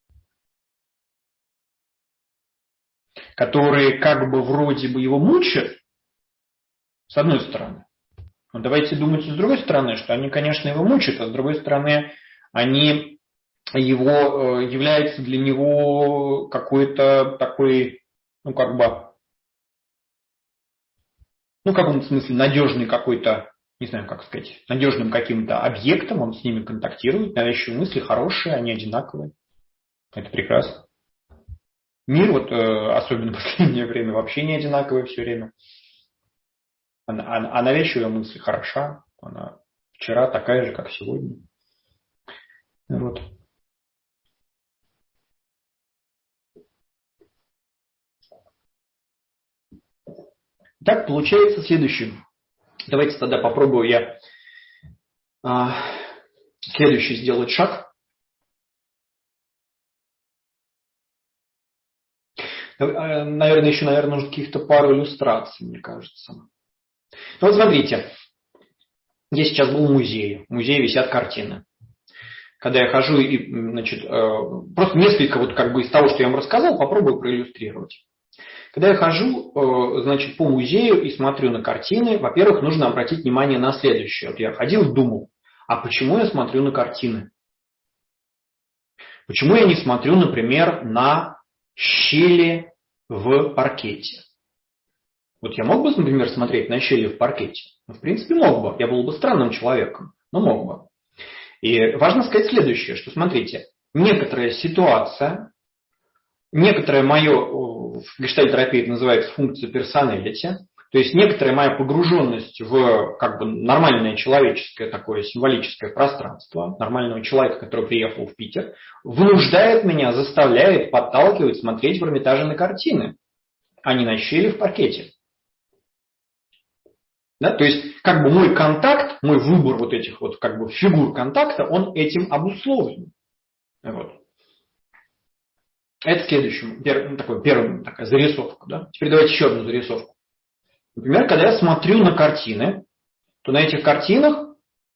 которые как бы вроде бы его мучат, с одной стороны. Но давайте думать с другой стороны, что они, конечно, его мучают, а с другой стороны, они являются для него какой-то такой, ну, как бы, ну, в каком-то смысле надежный какой-то, не знаю, как сказать, надежным каким-то объектом, он с ними контактирует, навязчивые мысли хорошие, они одинаковые. Это прекрасно. Мир, вот особенно в последнее время, вообще не одинаковый все время. А навязчивая мысль хороша, она вчера такая же, как сегодня. Вот. Так получается следующее. Давайте тогда попробую я следующий сделать шаг. Наверное, еще, нужно каких-то пару иллюстраций, мне кажется. Ну, вот смотрите, я сейчас был в музее. В музее висят картины. Когда я хожу и, значит, просто несколько вот как бы из того, что я вам рассказал, попробую проиллюстрировать. Когда я хожу, значит, по музею и смотрю на картины, во-первых, нужно обратить внимание на следующее. Вот я ходил и думал, а почему я смотрю на картины? Почему я не смотрю, например, на щели в паркете? Вот я мог бы, например, смотреть на щели в паркете? Ну, в принципе, мог бы. Я был бы странным человеком, но мог бы. И важно сказать следующее, что, смотрите, некоторая ситуация, некоторое мое, в гештальт-терапии это называется функция персоналити, то есть некоторая моя погруженность в как бы нормальное человеческое такое символическое пространство, нормального человека, который приехал в Питер, вынуждает меня, заставляет, подталкивает смотреть в Эрмитаже на картины, а не на щели в паркете. Да, то есть, как бы мой контакт, мой выбор вот этих вот как бы фигур контакта, он этим обусловлен. Вот. Это следующий, первая такая зарисовка. Да? Теперь давайте еще одну зарисовку. Например, когда я смотрю на картины, то на этих картинах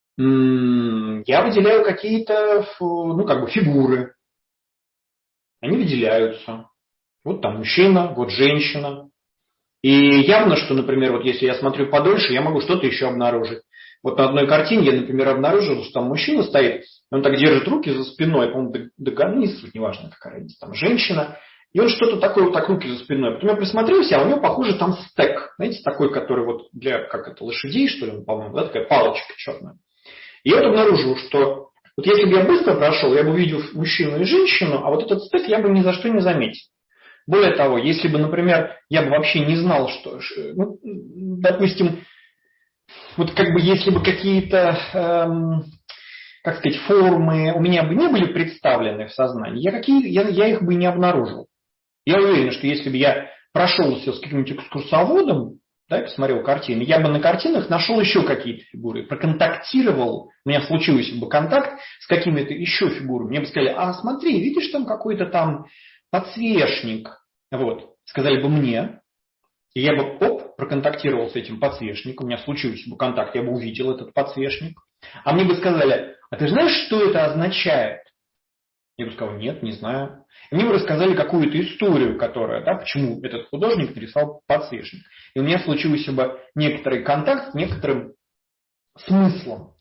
я выделяю какие-то, ну, как бы фигуры. Они выделяются. Вот там мужчина, вот женщина. И явно, что, например, вот если я смотрю подольше, я могу что-то еще обнаружить. Вот на одной картине я, например, обнаружил, что там мужчина стоит, он так держит руки за спиной, по-моему, до неважно, какая разница, там женщина, и он что-то такое, вот так руки за спиной. Потом я присмотрелся, а у него, похоже, там стек, знаете, такой, который вот для, как это, лошадей, что ли, по-моему, да, такая палочка черная. И я вот обнаружил, что вот если бы я быстро прошел, я бы увидел мужчину и женщину, а вот этот стек я бы ни за что не заметил. Более того, если бы, например, я бы вообще не знал, что, ну, допустим, вот как бы если бы какие-то, как сказать, формы у меня бы не были представлены в сознании, я их бы не обнаружил. Я уверен, что если бы я прошелся с каким-нибудь экскурсоводом, да, и посмотрел картины, я бы на картинах нашел еще какие-то фигуры, проконтактировал, у меня случился бы контакт с какими-то еще фигурами. Мне бы сказали, а смотри, видишь, там какой-то там подсвечник. Вот, сказали бы мне, и я бы, проконтактировал с этим подсвечником, у меня случился бы контакт, я бы увидел этот подсвечник. А мне бы сказали, а ты знаешь, что это означает? Я бы сказал, нет, не знаю. И мне бы рассказали какую-то историю, которая, да, почему этот художник нарисовал подсвечник. И у меня случился бы некоторый контакт с некоторым смыслом.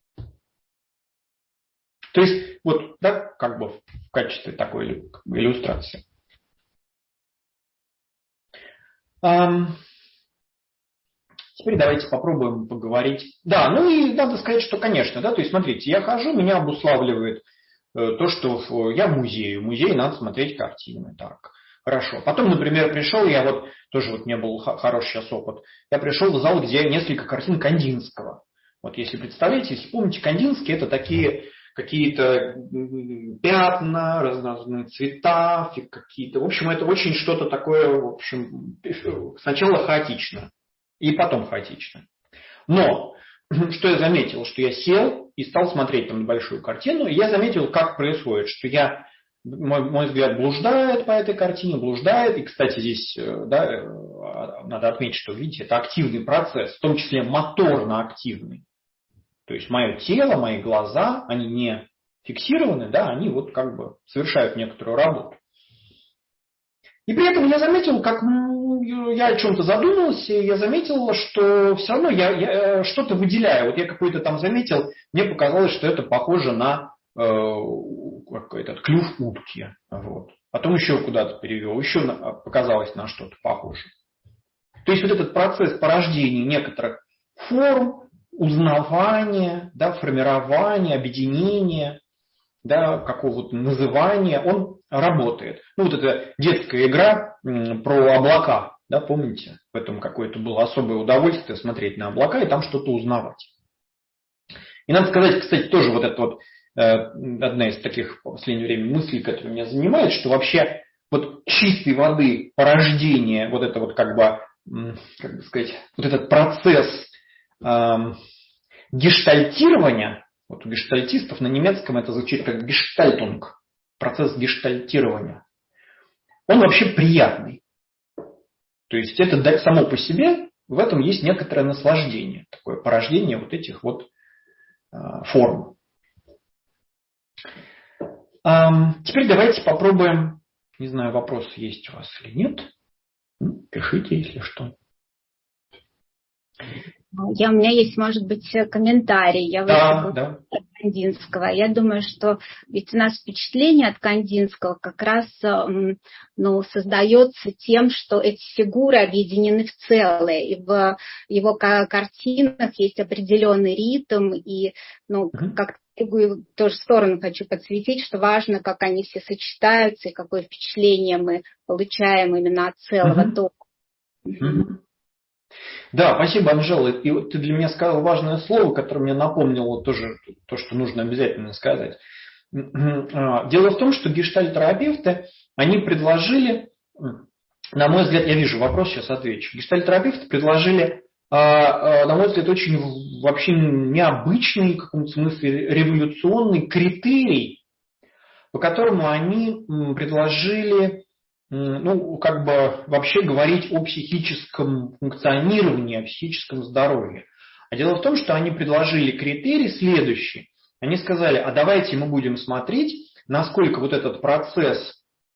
То есть, вот, да, как бы в качестве такой иллюстрации. Теперь давайте попробуем поговорить. Да, ну и надо сказать, что, конечно, да, то есть, смотрите, я хожу, меня обуславливает то, что я в музее. В музее надо смотреть картины. Так, хорошо. Потом, например, пришел, я вот, тоже вот у меня был хороший сейчас опыт, я пришел в зал, где несколько картин Кандинского. Вот если представляете, если помните, Кандинский это такие какие-то пятна, разные цвета, какие-то. В общем, это очень что-то такое, в общем, сначала хаотично, и потом хаотично. Но что я заметил, что я сел и стал смотреть там на большую картину, и я заметил, как происходит, что мой взгляд блуждает по этой картине, блуждает, и, кстати, здесь да, надо отметить, что, видите, это активный процесс, в том числе моторно-активный. То есть мое тело, мои глаза, они не фиксированы, да, они вот как бы совершают некоторую работу. И при этом я заметил, как я о чем-то задумался, и я заметил, что все равно я что-то выделяю. Вот я какой-то там заметил, мне показалось, что это похоже на этот клюв утки. Вот. Потом еще куда-то перевел, еще показалось на что-то похоже. То есть вот этот процесс порождения некоторых форм, узнавания, да, формирования, объединения, да, какого-то называния, он работает. Ну, вот эта детская игра про облака, да, помните? В этом какое-то было особое удовольствие смотреть на облака и там что-то узнавать. И надо сказать, кстати, тоже вот это вот одна из таких в последнее время мыслей, которая меня занимает, что вообще вот чистой воды порождение, вот это вот как бы сказать, вот этот процесс гештальтирования, вот у гештальтистов на немецком это звучит как гештальтунг, процесс гештальтирования, он вообще приятный. То есть это само по себе, в этом есть некоторое наслаждение, такое порождение вот этих вот форм. Теперь давайте попробуем, не знаю, вопрос есть у вас или нет, пишите, если что. У меня есть, может быть, комментарий. Я да. От Кандинского. Я думаю, что ведь у нас впечатление от Кандинского как раз создается тем, что эти фигуры объединены в целое. И в его картинах есть определенный ритм. И как в ту же сторону хочу подсветить, что важно, как они все сочетаются и какое впечатление мы получаем именно от целого тома. Да, спасибо, Анжела. И вот ты для меня сказал важное слово, которое мне напомнило тоже то, что нужно обязательно сказать. Дело в том, что гештальт-терапевты, они предложили, на мой взгляд, я вижу вопрос, сейчас отвечу. Гештальт-терапевты предложили, на мой взгляд, очень вообще необычный, в каком-то смысле революционный критерий, по которому они предложили вообще говорить о психическом функционировании, о психическом здоровье. А дело в том, что они предложили критерий следующий. Они сказали, а давайте мы будем смотреть, насколько вот этот процесс,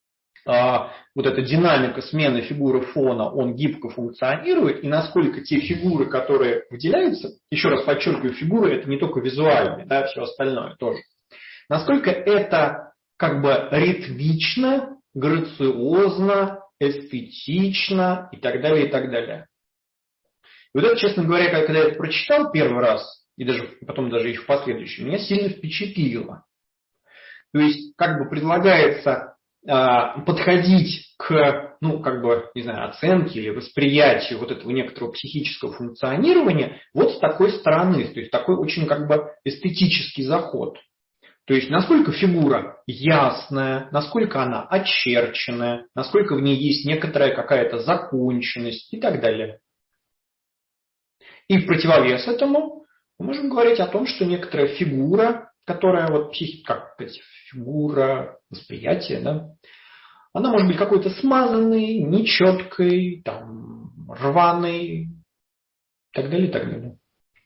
вот эта динамика смены фигуры фона, он гибко функционирует, и насколько те фигуры, которые выделяются, еще раз подчеркиваю, фигуры это не только визуальные, да, все остальное тоже, насколько это как бы ритмично, грациозно, эстетично и так далее, и так далее. И вот это, честно говоря, когда я это прочитал первый раз, и потом даже и в последующем, меня сильно впечатлило. То есть, как бы предлагается подходить к, оценке или восприятию вот этого некоторого психического функционирования вот с такой стороны, то есть такой очень как бы эстетический заход. То есть, насколько фигура ясная, насколько она очерченная, насколько в ней есть некоторая какая-то законченность и так далее. И в противовес этому мы можем говорить о том, что некоторая фигура, которая фигура восприятия, да, она может быть какой-то смазанной, нечеткой, рваной и так далее, и так далее.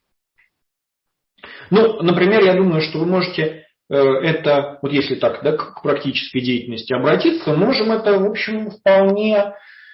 Например, я думаю, что вы можете это, вот если так, да, к практической деятельности обратиться, можем это, в общем, вполне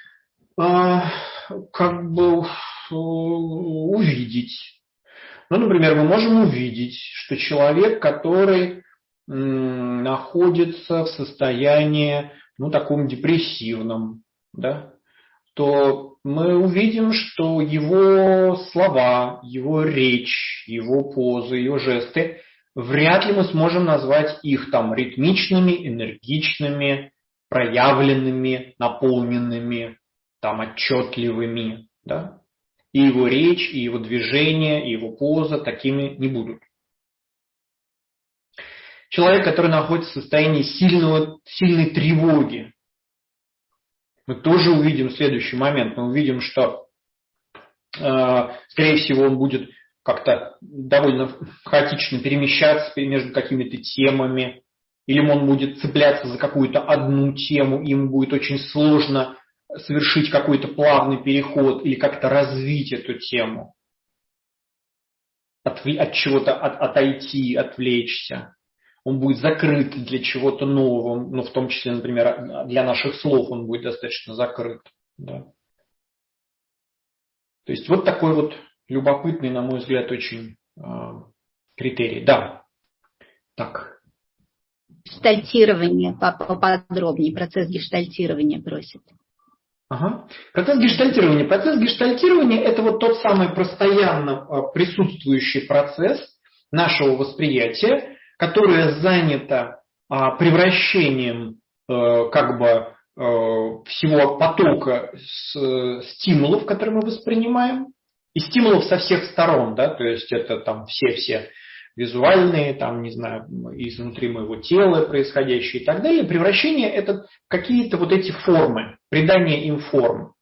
увидеть. Например, мы можем увидеть, что человек, который находится в состоянии, таком депрессивном, да, то мы увидим, что его слова, его речь, его позы, его жесты, вряд ли мы сможем назвать их там ритмичными, энергичными, проявленными, наполненными, там отчетливыми. Да? И его речь, и его движение, и его поза такими не будут. Человек, который находится в состоянии сильной тревоги, мы тоже увидим следующий момент. Мы увидим, что, скорее всего, он будет как-то довольно хаотично перемещаться между какими-то темами, или он будет цепляться за какую-то одну тему, и ему будет очень сложно совершить какой-то плавный переход или как-то развить эту тему, от чего-то отойти, отвлечься. Он будет закрыт для чего-то нового, ну, в том числе, например, для наших слов он будет достаточно закрыт. Да. То есть вот такой вот любопытный, на мой взгляд, очень критерий. Да. Так. Гештальтирование, поподробнее, процесс гештальтирования просит. Ага. Процесс гештальтирования. Процесс гештальтирования – это вот тот самый постоянно присутствующий процесс нашего восприятия, которое занято превращением всего потока стимулов, которые мы воспринимаем, и стимулов со всех сторон, да, то есть это там все визуальные, там, не знаю, изнутри моего тела происходящие и так далее. Превращение – это какие-то вот эти формы, придание им форм.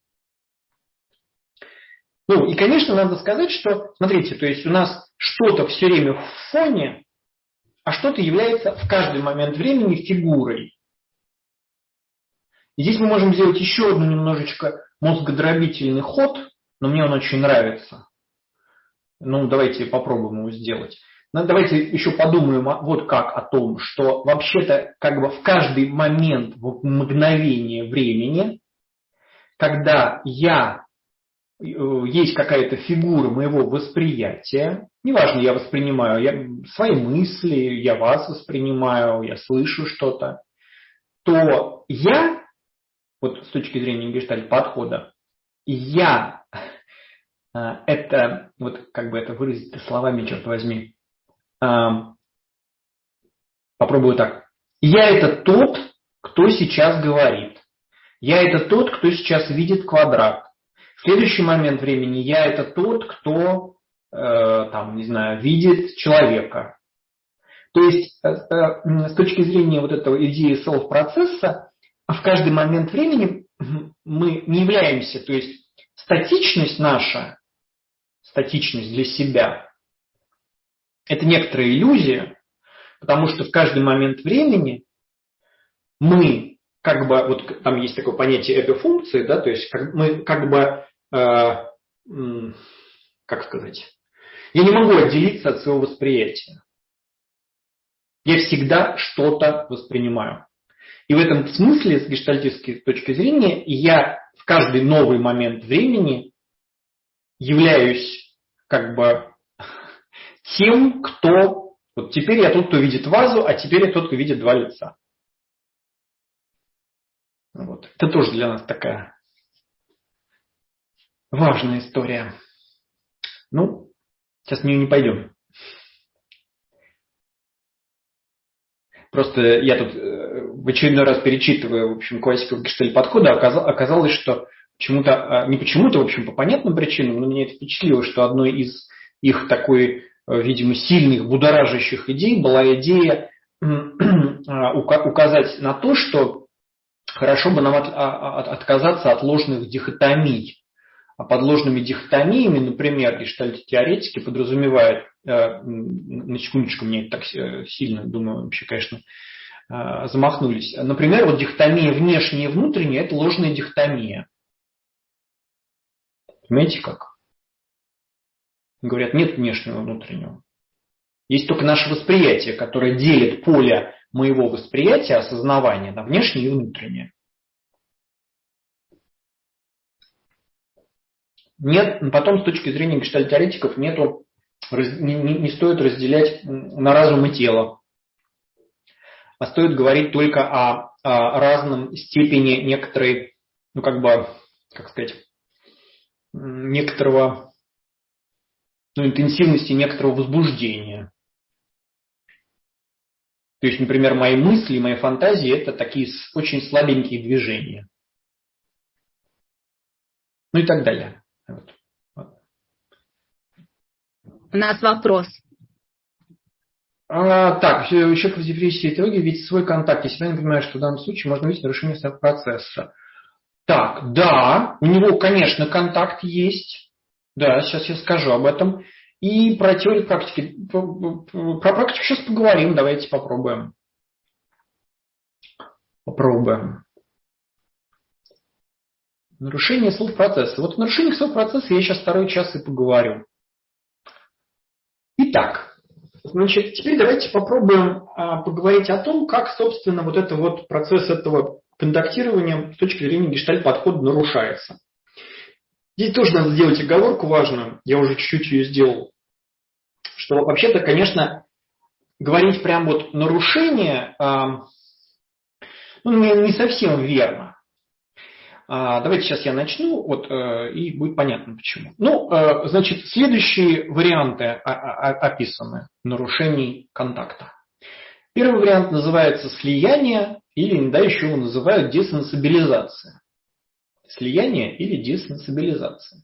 Ну, и, конечно, надо сказать, что, смотрите, то есть у нас что-то все время в фоне, а что-то является в каждый момент времени фигурой. И здесь мы можем сделать еще одну немножечко мозгодробительный ход, но мне он очень нравится. Ну, давайте попробуем его сделать. Но давайте еще подумаем вот как о том, что вообще-то в каждый момент, в мгновение времени, когда есть какая-то фигура моего восприятия, неважно, я воспринимаю свои мысли, я вас воспринимаю, я слышу что-то, то я, вот с точки зрения гештальт-подхода, это, вот как бы это выразить словами, черт возьми, попробую так. Я это тот, кто сейчас говорит. Я это тот, кто сейчас видит квадрат. В следующий момент времени я это тот, кто, видит человека. То есть с точки зрения вот этого идеи селф-процесса, в каждый момент времени мы не являемся, то есть статичность наша, статичность для себя, это некоторая иллюзия, потому что в каждый момент времени мы вот там есть такое понятие эго-функции, да, то есть мы как сказать, я не могу отделиться от своего восприятия. Я всегда что-то воспринимаю. И в этом смысле, с гештальтистской точки зрения, я в каждый новый момент времени являюсь тем, кто... Вот теперь я тот, кто видит вазу, а теперь я тот, кто видит два лица. Вот. Это тоже для нас такая важная история. Ну, сейчас в нее не пойдем. Просто я тут в очередной раз перечитываю, в общем, классику гештальт-подхода, оказалось, что не почему-то, в общем, по понятным причинам, но меня это впечатлило, что одной из их такой, видимо, сильных, будоражащих идей была идея указать на то, что хорошо бы нам отказаться от ложных дихотомий. А под ложными дихотомиями, например, гештальт-теоретики подразумевают, на секундочку, мне это так сильно, думаю, вообще, конечно, замахнулись. Например, вот дихотомия внешняя и внутренняя – это ложная дихотомия. Понимаете как? Говорят, нет внешнего и внутреннего. Есть только наше восприятие, которое делит поле моего восприятия, осознавания на внешнее и внутреннее. Нет, потом с точки зрения гештальт-теоретиков не стоит разделять на разум и тело, а стоит говорить только о разном степени некоторой, как сказать, некоторого, интенсивности некоторого возбуждения. То есть, например, мои мысли, мои фантазии – это такие очень слабенькие движения. И так далее. У нас вопрос. Так, еще к депрессии итоги, ведь свой контакт. Я себя не понимаю, что в данном случае можно увидеть нарушение своего процесса. Так, да, у него, конечно, контакт есть. Да, сейчас я скажу об этом. И про теорию практики. Про практику сейчас поговорим. Давайте попробуем. Нарушение слов процесса. Вот о нарушениях слов процесса я сейчас второй час и поговорю. Итак, значит, теперь давайте попробуем поговорить о том, как, собственно, вот это вот процесс этого контактирования с точки зрения гештальт-подхода нарушается. Здесь тоже надо сделать оговорку важную, я уже чуть-чуть ее сделал, что вообще-то, конечно, говорить прям вот нарушение, не совсем верно. Давайте сейчас я начну, и будет понятно почему. Значит, следующие варианты описаны нарушений контакта. Первый вариант называется слияние, или иногда еще его называют десенсибилизация. Слияние или десенсибилизация.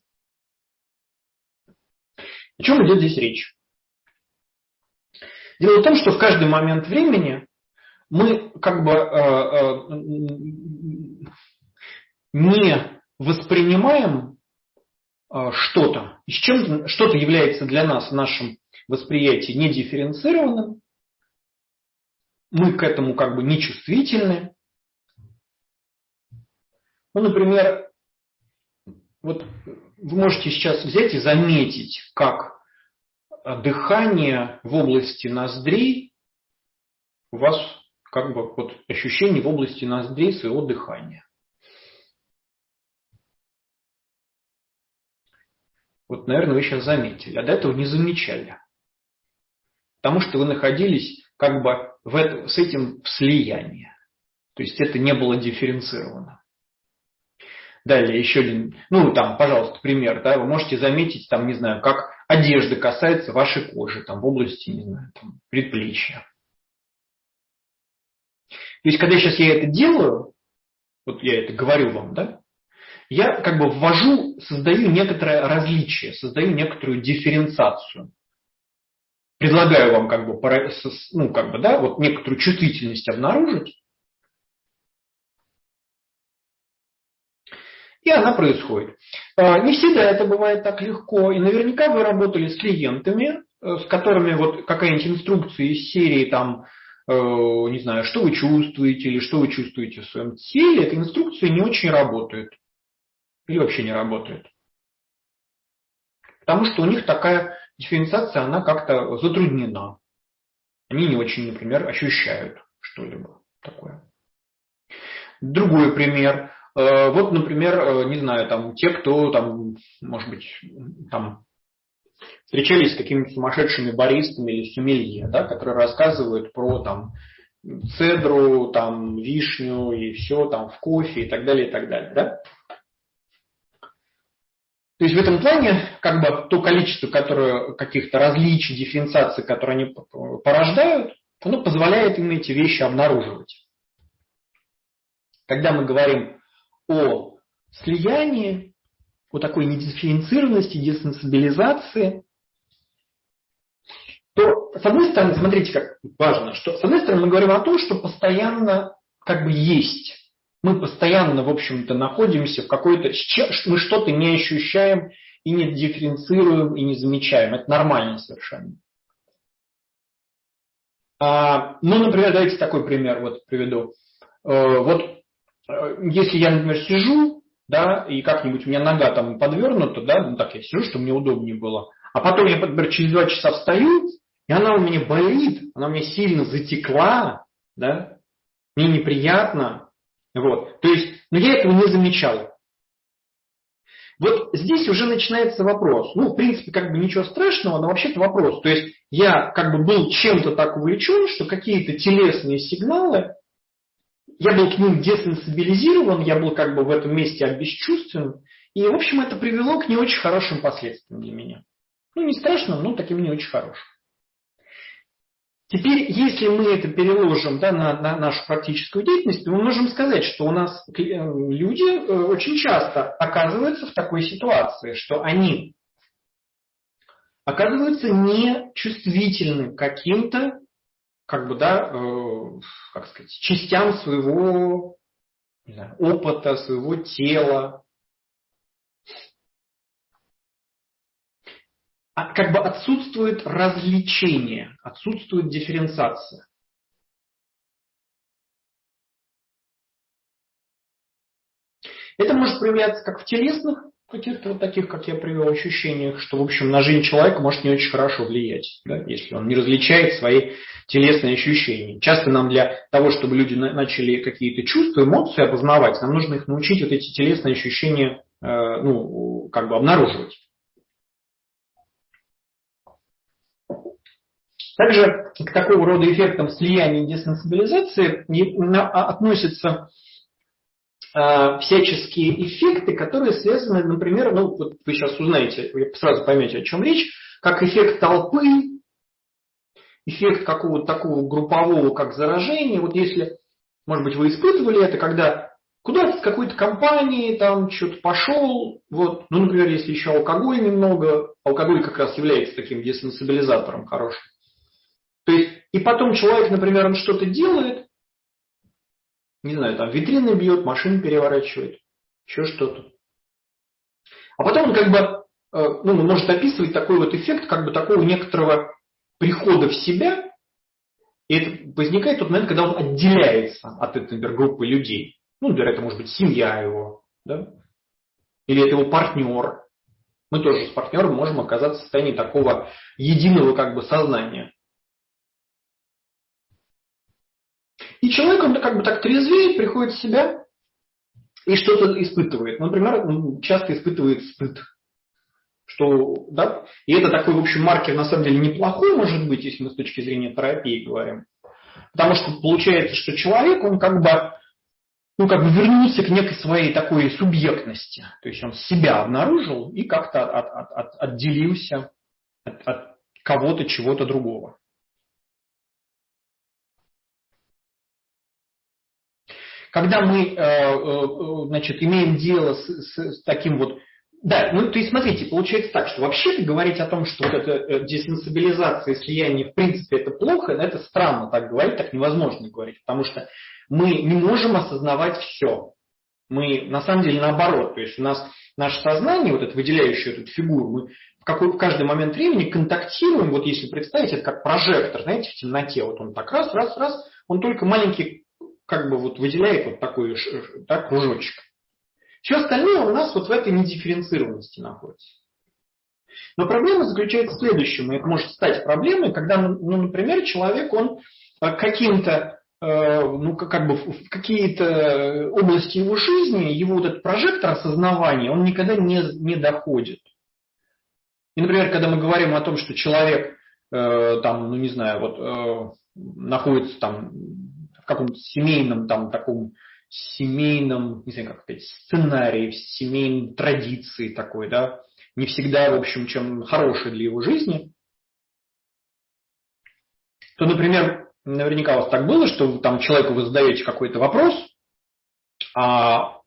О чем идет здесь речь? Дело в том, что в каждый момент времени мы не воспринимаем что-то, и с чем что-то является для нас в нашем восприятии недифференцированным, мы к этому нечувствительны. Например, вы можете сейчас взять и заметить, как дыхание в области ноздрей, у вас ощущение в области ноздрей своего дыхания. Наверное, вы сейчас заметили, а до этого не замечали. Потому что вы находились с этим в слиянии. То есть это не было дифференцировано. Далее еще один, пожалуйста, пример. Да, вы можете заметить, как одежда касается вашей кожи, в области, предплечья. То есть, когда сейчас я это делаю, я это говорю вам, да, я создаю некоторое различие, создаю некоторую дифференциацию. Предлагаю вам некоторую чувствительность обнаружить. И она происходит. Не всегда это бывает так легко. И наверняка вы работали с клиентами, с которыми какая-нибудь инструкция из серии, не знаю, что вы чувствуете или что вы чувствуете в своем теле, эта инструкция не очень работает. Или вообще не работает. Потому что у них такая дифференциация, она как-то затруднена. Они не очень, например, ощущают что-либо такое. Другой пример. Например, не знаю, те, кто, может быть, встречались с какими-то сумасшедшими баристами или сомелье, да, которые рассказывают про цедру, вишню и все в кофе и так далее, да? То есть в этом плане то количество каких-то различий, дифференциаций, которые они порождают, оно позволяет им эти вещи обнаруживать. Когда мы говорим о слиянии, о такой недифференцированности, десенсибилизации, то, с одной стороны, смотрите, как важно, что с одной стороны мы говорим о том, что постоянно есть. Мы постоянно, в общем-то, находимся в какой-то... Мы что-то не ощущаем и не дифференцируем, и не замечаем. Это нормально совершенно. Например, давайте такой пример приведу. Если я, например, сижу, да, и как-нибудь у меня нога подвернута, да, так я сижу, чтобы мне удобнее было, а потом я, например, через 2 часа встаю, и она у меня болит, она у меня сильно затекла, да, мне неприятно. То есть, я этого не замечал. Здесь уже начинается вопрос. В принципе, ничего страшного, но вообще-то вопрос. То есть, я был чем-то так увлечен, что какие-то телесные сигналы, я был к ним десенсибилизирован, я был в этом месте обесчувствован, И, в общем, это привело к не очень хорошим последствиям для меня. Ну, не страшным, но таким не очень хорошим. Теперь, если мы это переложим, да, на нашу практическую деятельность, то мы можем сказать, что у нас люди очень часто оказываются в такой ситуации, что они оказываются нечувствительны к каким-то, как бы, да, как сказать, частям своего, не знаю, опыта, своего тела. Как бы отсутствует развлечение, отсутствует дифференциация. Это может проявляться как в телесных каких-то вот таких, как я привел, ощущениях, что, в общем, на жизнь человека может не очень хорошо влиять, да, если он не различает свои телесные ощущения. Часто нам для того, чтобы люди начали какие-то чувства, эмоции опознавать, нам нужно их научить вот эти телесные ощущения как бы обнаруживать. Также к такого рода эффектам слияния и десенсибилизации относятся всяческие эффекты, которые связаны, например, ну вот вы сейчас узнаете, вы сразу поймете, о чем речь, как эффект толпы, эффект какого-то такого группового, как заражение. Вот если, может быть, вы испытывали это, когда куда-то с какой-то компанией там что-то пошел, вот, ну, например, если еще алкоголь немного, алкоголь как раз является таким десенсибилизатором хорошим. То есть, и потом человек, например, он что-то делает, не знаю, там витрины бьет, машины переворачивает, еще что-то. А потом он как бы, может описывать такой вот эффект, как бы такого некоторого прихода в себя, и это возникает тот момент, когда он отделяется от этой, например, группы людей. Ну, например, это может быть семья его, да? Или это его партнер. Мы тоже с партнером можем оказаться в состоянии такого единого как бы сознания. И человек, он как бы так трезвеет, приходит в себя и что-то испытывает. Например, он часто испытывает стыд. Что, да? И это такой, в общем, маркер, на самом деле, неплохой, может быть, если мы с точки зрения терапии говорим. Потому что получается, что человек, он как бы вернулся к некой своей такой субъектности. То есть он себя обнаружил и как-то отделился от кого-то, чего-то другого. Когда мы, имеем дело с таким вот... Да, то есть смотрите, получается так, что вообще говорить о том, что вот эта десенсибилизация и слияние в принципе это плохо, это странно так говорить, так невозможно говорить, потому что мы не можем осознавать все. Мы на самом деле наоборот, то есть у нас наше сознание, вот это выделяющее эту фигуру, мы в каждый момент времени контактируем, вот если представить, это как прожектор, знаете, в темноте, вот он так раз, он только маленький как бы вот выделяет вот такой кружочек. Все остальное у нас вот в этой недифференцированности находится. Но проблема заключается в следующем, и это может стать проблемой, когда, например, человек, он каким-то, в какие-то области его жизни, его вот этот прожектор осознавания, он никогда не доходит. И, например, когда мы говорим о том, что человек, находится там в каком-то семейном, не знаю, как сказать, сценарии, в семейной традиции такой, да, не всегда, в общем, чем хороший для его жизни, то, например, наверняка у вас так было, что там человеку вы задаете какой-то вопрос, а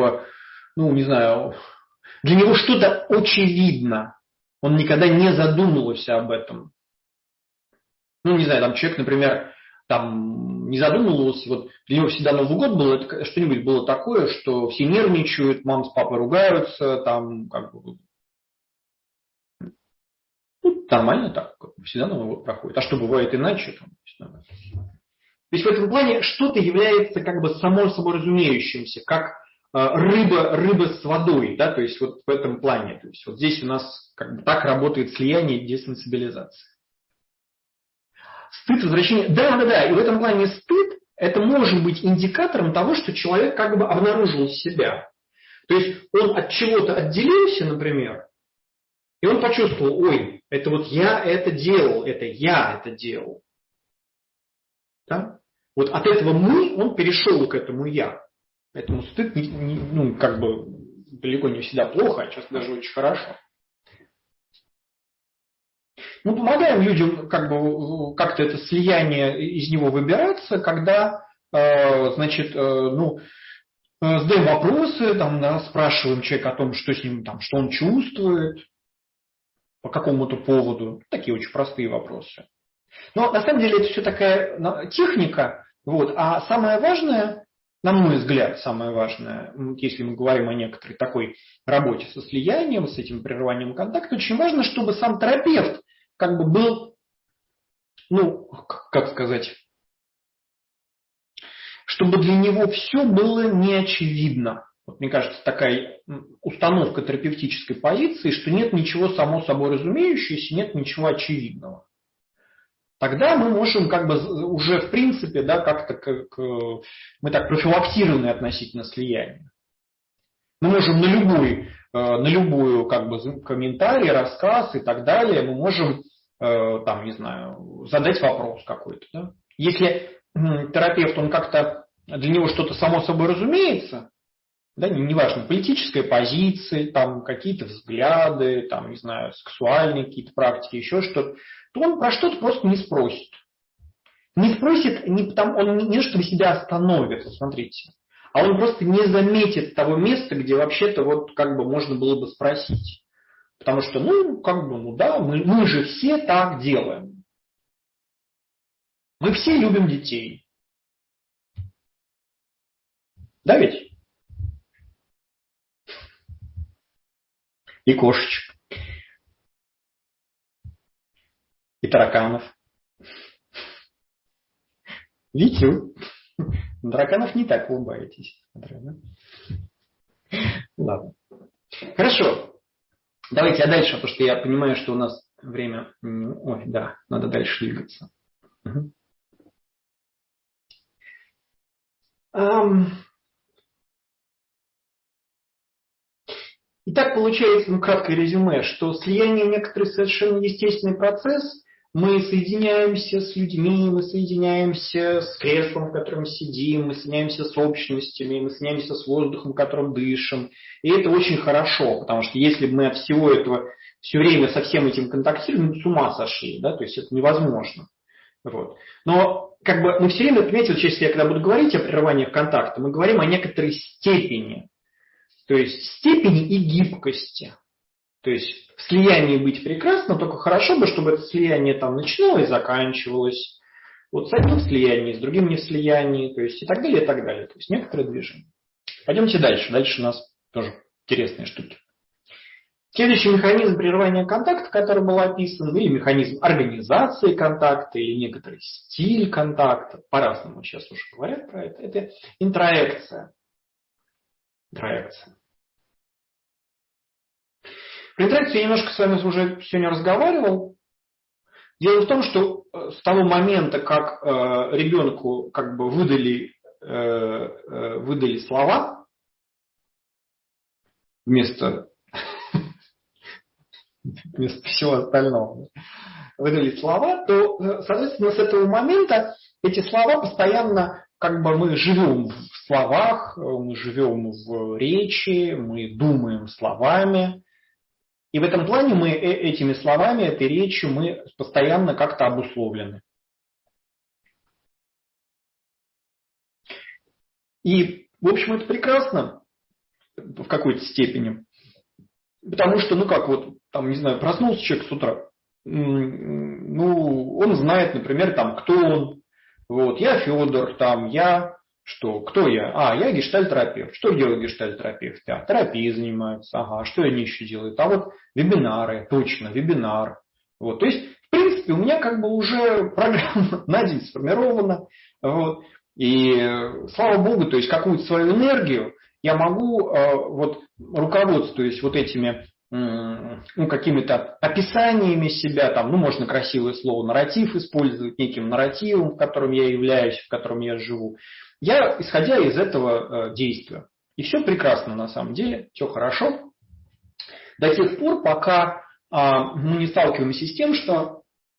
для него что-то очевидно, он никогда не задумывался об этом. Человек, например, не задумывался, вот для него всегда Новый год был, это что-нибудь было такое, что все нервничают, мама с папой ругаются, нормально так, всегда Новый год проходит. А что бывает иначе? То есть в этом плане что-то является само собой разумеющимся, как рыба с водой, да, то есть вот в этом плане. То есть вот здесь у нас так работает слияние и десенсибилизация. Стыд, возвращение. Да. И в этом плане стыд это может быть индикатором того, что человек обнаружил себя. То есть он от чего-то отделился, например, и он почувствовал, ой, это вот я это делал, это я это делал. Да? Вот от этого он перешел к этому я. Поэтому стыд далеко не всегда плохо, а часто даже очень хорошо. Мы помогаем людям как-то это слияние из него выбираться, когда, сдаем вопросы, спрашиваем человека о том, что с ним, что он чувствует по какому-то поводу. Такие очень простые вопросы. Но на самом деле это все такая техника. А самое важное, на мой взгляд, самое важное, если мы говорим о некоторой такой работе со слиянием, с этим прерыванием контакта, очень важно, чтобы сам терапевт был, чтобы для него все было неочевидно. Мне кажется, такая установка терапевтической позиции, что нет ничего само собой разумеющегося, нет ничего очевидного. Тогда мы можем уже в принципе, мы так профилактированы относительно слияния. Мы можем на любую комментарий, рассказ и так далее, мы можем задать вопрос какой-то. Да? Если терапевт, он для него что-то само собой разумеется, да, неважно, политическая позиция, какие-то взгляды, сексуальные какие-то практики, еще что-то, то он про что-то просто не спросит. Не спросит, он не чтобы себя остановит, смотрите, а он просто не заметит того места, где вообще-то можно было бы спросить. Потому что, мы же все так делаем. Мы все любим детей. Да ведь? И кошечек. И тараканов. Видите, вы на тараканов не так улыбаетесь. Ладно. Хорошо. Давайте дальше, потому что я понимаю, что у нас время... надо дальше двигаться. Итак, получается, краткое резюме, что слияние некоторый совершенно естественный процесс. Мы соединяемся с людьми, мы соединяемся с креслом, в котором сидим, мы соединяемся с общностями, мы соединяемся с воздухом, которым дышим. И это очень хорошо, потому что если бы мы от всего этого все время со всем этим контактировали, мы с ума сошли, да, то есть это невозможно. Но мы все время, понимаете, если я когда буду говорить о прерывании контакта, мы говорим о некоторой степени, то есть степени и гибкости. То есть в слиянии быть прекрасно, только хорошо бы, чтобы это слияние начиналось и заканчивалось. С одним в слиянии, с другим не в слиянии, то есть и так далее, и так далее. То есть некоторые движения. Пойдемте дальше. Дальше у нас тоже интересные штуки. Следующий механизм прерывания контакта, который был описан, или механизм организации контакта, или некоторый стиль контакта, по-разному сейчас уже говорят про это интроекция. Про интроекцию я немножко с вами уже сегодня разговаривал. Дело в том, что с того момента, как ребенку выдали слова вместо всего остального, выдали слова, то, соответственно, с этого момента эти слова постоянно, мы живем в словах, мы живем в речи, мы думаем словами. И в этом плане мы этими словами, этой речью мы постоянно как-то обусловлены. И, в общем, это прекрасно в какой-то степени. Потому что, проснулся человек с утра. Он знает, например, кто он. Я Федор, я... Что? Кто я? Я гештальт-терапевт. Что делает гештальт-терапевт? Терапией занимаются. Ага, что они еще делают? Вебинары. Точно, вебинар. То есть, в принципе, у меня уже программа на день сформирована. И, слава богу, то есть, какую-то свою энергию я могу, руководствуясь этими какими-то описаниями себя, можно красивое слово нарратив использовать, неким нарративом, в котором я являюсь, в котором я живу. Я, исходя из этого, действую. И все прекрасно на самом деле, все хорошо. До тех пор, пока мы не сталкиваемся с тем, что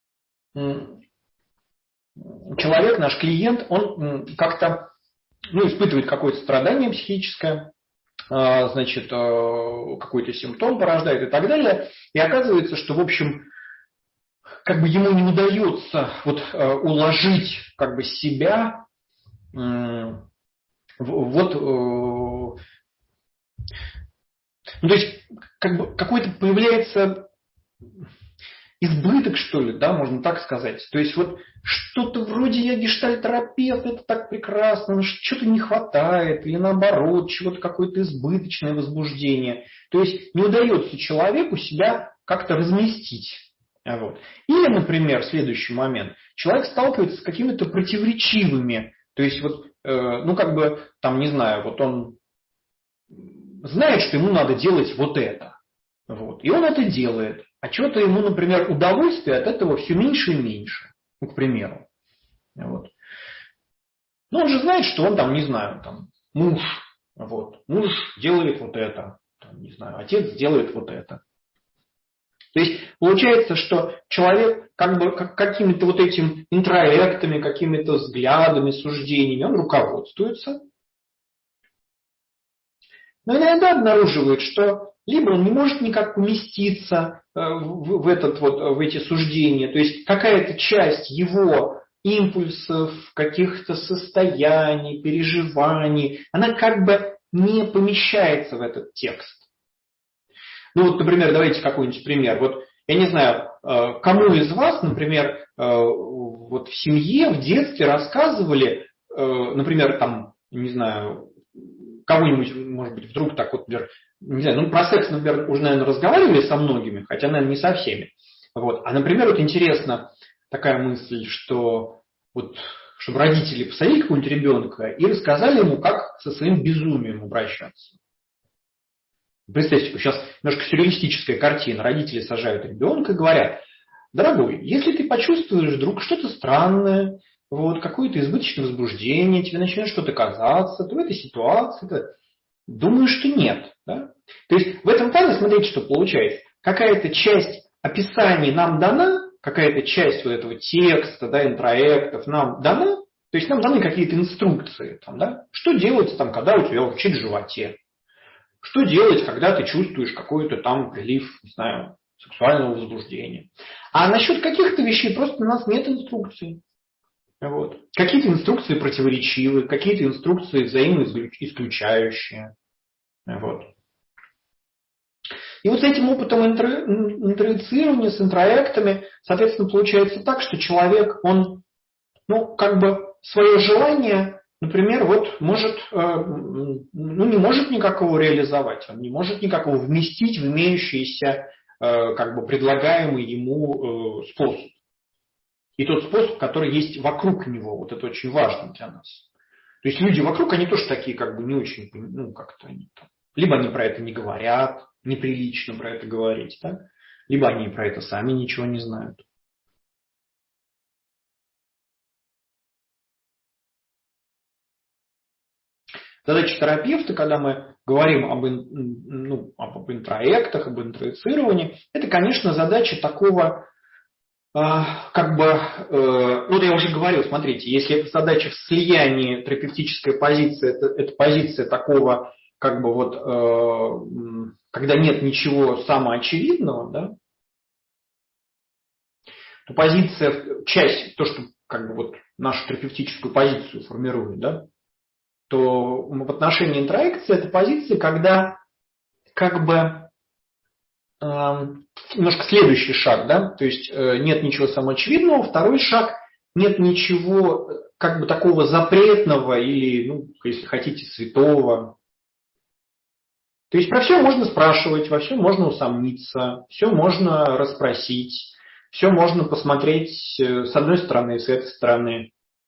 человек, наш клиент, он как-то испытывает какое-то страдание психическое, значит, какой-то симптом порождает и так далее. И оказывается, что, в общем, как бы ему не удается вот уложить как бы себя вот, ну, то есть как бы какой-то появляется избыток, что ли, да, можно так сказать. То есть вот что-то вроде я гештальт-терапевт, это так прекрасно, но что-то не хватает, или наоборот, чего-то какое-то избыточное возбуждение. То есть не удается человеку себя как-то разместить. Вот. Или, например, следующий момент. Человек сталкивается с какими-то противоречивыми, то есть вот, ну как бы, там, не знаю, вот он знает, что ему надо делать вот это. Вот. И он это делает. А чего-то ему, например, удовольствие от этого все меньше и меньше. Ну, к примеру. Вот. Но он же знает, что он там, не знаю, там, муж. Вот. Муж делает вот это. Там, не знаю, отец делает вот это. То есть получается, что человек как бы какими-то вот этими интроектами, какими-то взглядами, суждениями, он руководствуется. Но иногда обнаруживает, что либо он не может никак поместиться в эти суждения, то есть какая-то часть его импульсов, каких-то состояний, переживаний, она как бы не помещается в этот текст. Ну вот, например, давайте какой-нибудь пример. Вот я не знаю, кому из вас, например, вот в семье, в детстве рассказывали, например, там, не знаю, кого-нибудь, может быть, вдруг так вот, например, не знаю, ну про секс, например, уже, наверное, разговаривали со многими, хотя, наверное, не со всеми. Вот. А, например, вот интересно такая мысль, что вот, чтобы родители посадили какого-нибудь ребенка и рассказали ему, как со своим безумием обращаться. Представьте, сейчас немножко сюрреалистическая картина. Родители сажают ребенка и говорят: дорогой, если ты почувствуешь вдруг что-то странное, вот, какое-то избыточное возбуждение, тебе начнет что-то казаться, то в этой ситуации думаю, что нет. Да? То есть в этом плане, смотрите, что получается. Какая-то часть описаний нам дана, какая-то часть вот этого текста, да, интроектов нам дана, то есть нам даны какие-то инструкции. Там, да? Что делать, там, когда у тебя урчит в животе? Что делать, когда ты чувствуешь какой-то там прилив, не знаю, сексуального возбуждения? А насчет каких-то вещей просто у нас нет инструкций. Вот. Какие-то инструкции противоречивые, какие-то инструкции взаимоисключающие. Вот. И вот с этим опытом интроицирования, с интроектами, соответственно, получается так, что человек, он, ну, как бы свое желание, например, вот может, ну, не может никакого реализовать, он не может никакого вместить в имеющийся, как бы предлагаемый ему способ. И тот способ, который есть вокруг него, вот это очень важно для нас. То есть люди вокруг, они тоже такие как бы не очень, ну как-то они там, либо они про это не говорят, неприлично про это говорить, да? Либо они про это сами ничего не знают. Задача терапевта, когда мы говорим об интроектах, об интроицировании, это, конечно, задача такого, как бы, ну, я уже говорил, смотрите, если это задача в слиянии, терапевтическая позиция, это позиция такого, как бы вот, когда нет ничего самоочевидного, да, то позиция, часть, то, что как бы вот нашу терапевтическую позицию формирует, да, то в отношении интроекции это позиция, когда как бы немножко следующий шаг, да, то есть нет ничего самоочевидного, второй шаг, нет ничего как бы такого запретного или, ну, если хотите, святого. То есть про все можно спрашивать, во всем можно усомниться, все можно расспросить, все можно посмотреть с одной стороны и с этой стороны.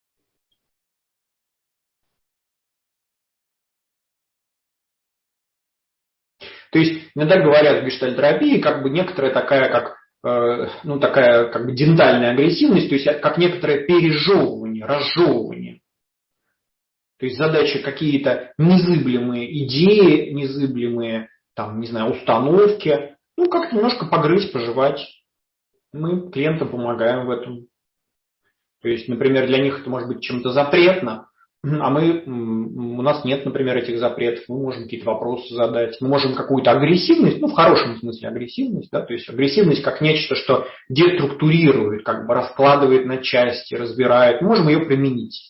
То есть иногда говорят в гештальт-терапии, как бы некоторая такая, как, ну, такая как бы дентальная агрессивность, то есть как некоторое пережевывание, разжевывание. То есть задача какие-то незыблемые идеи, незыблемые, там, не знаю, установки, ну, как-то немножко погрызть, пожевать. Мы клиентам помогаем в этом. То есть, например, для них это может быть чем-то запретно, у нас нет, например, этих запретов, мы можем какие-то вопросы задать, мы можем какую-то агрессивность, в хорошем смысле агрессивность, да, то есть агрессивность как нечто, что деструктурирует, как бы раскладывает на части, разбирает, мы можем ее применить.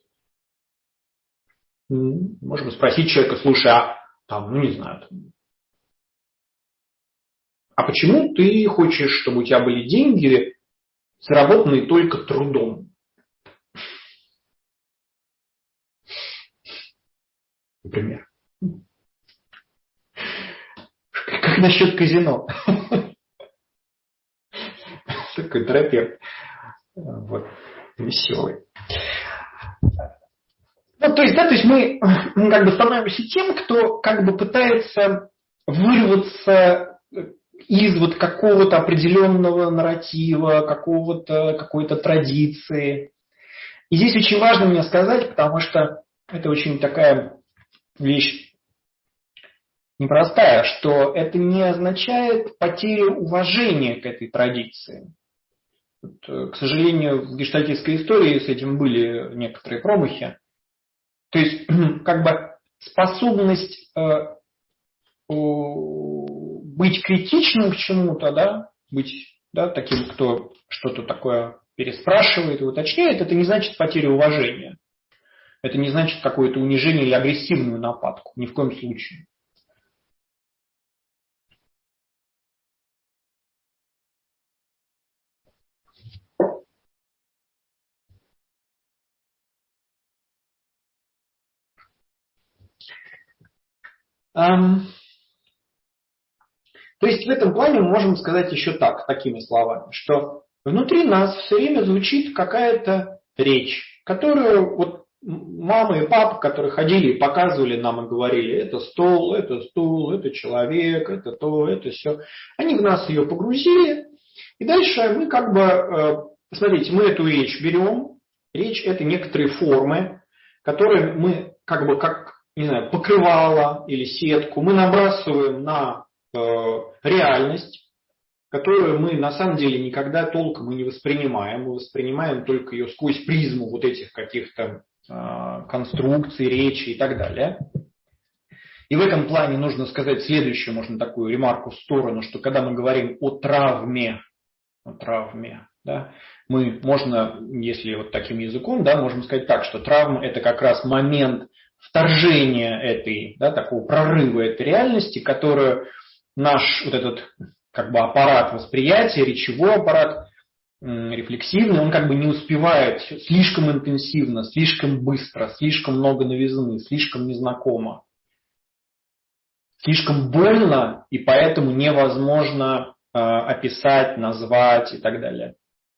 Можем спросить человека, слушай, не знаю, а почему ты хочешь, чтобы у тебя были деньги, заработанные только трудом? Например. Как насчет казино? Такой терапевт. Вот. Веселый. То есть мы как бы становимся тем, кто как бы пытается вырваться из вот какого-то определенного нарратива, какой-то традиции. И здесь очень важно мне сказать, потому что это очень такая вещь непростая, что это не означает потерю уважения к этой традиции. К сожалению, в гештальтистской истории с этим были некоторые промахи. То есть, как бы способность быть критичным к чему-то, да, быть таким, кто что-то такое переспрашивает и уточняет, это не значит потерю уважения. Это не значит какое-то унижение или агрессивную нападку. Ни в коем случае. То есть в этом плане мы можем сказать еще такими словами, что внутри нас все время звучит какая-то речь, которую вот мама и папа, которые ходили и показывали нам и говорили, это стол, это стул, это человек, это то, это все. Они в нас ее погрузили, и дальше мы как бы, смотрите, мы эту речь берем, речь это некоторые формы, которые мы как бы покрывало или сетку, мы набрасываем на реальность, которую мы на самом деле никогда толком и не воспринимаем. Мы воспринимаем только ее сквозь призму вот этих каких-то конструкций, речи и так далее. И в этом плане нужно сказать следующую, можно такую ремарку в сторону, что когда мы говорим о травме, да, можно, если вот таким языком, да, можем сказать так, что травма это как раз момент вторжения этой, такого прорыва этой реальности, которую наш вот этот как бы аппарат восприятия, речевой аппарат, рефлексивный, он как бы не успевает слишком интенсивно, слишком быстро, слишком много новизны, слишком незнакомо, слишком больно, и поэтому невозможно описать, назвать и так далее.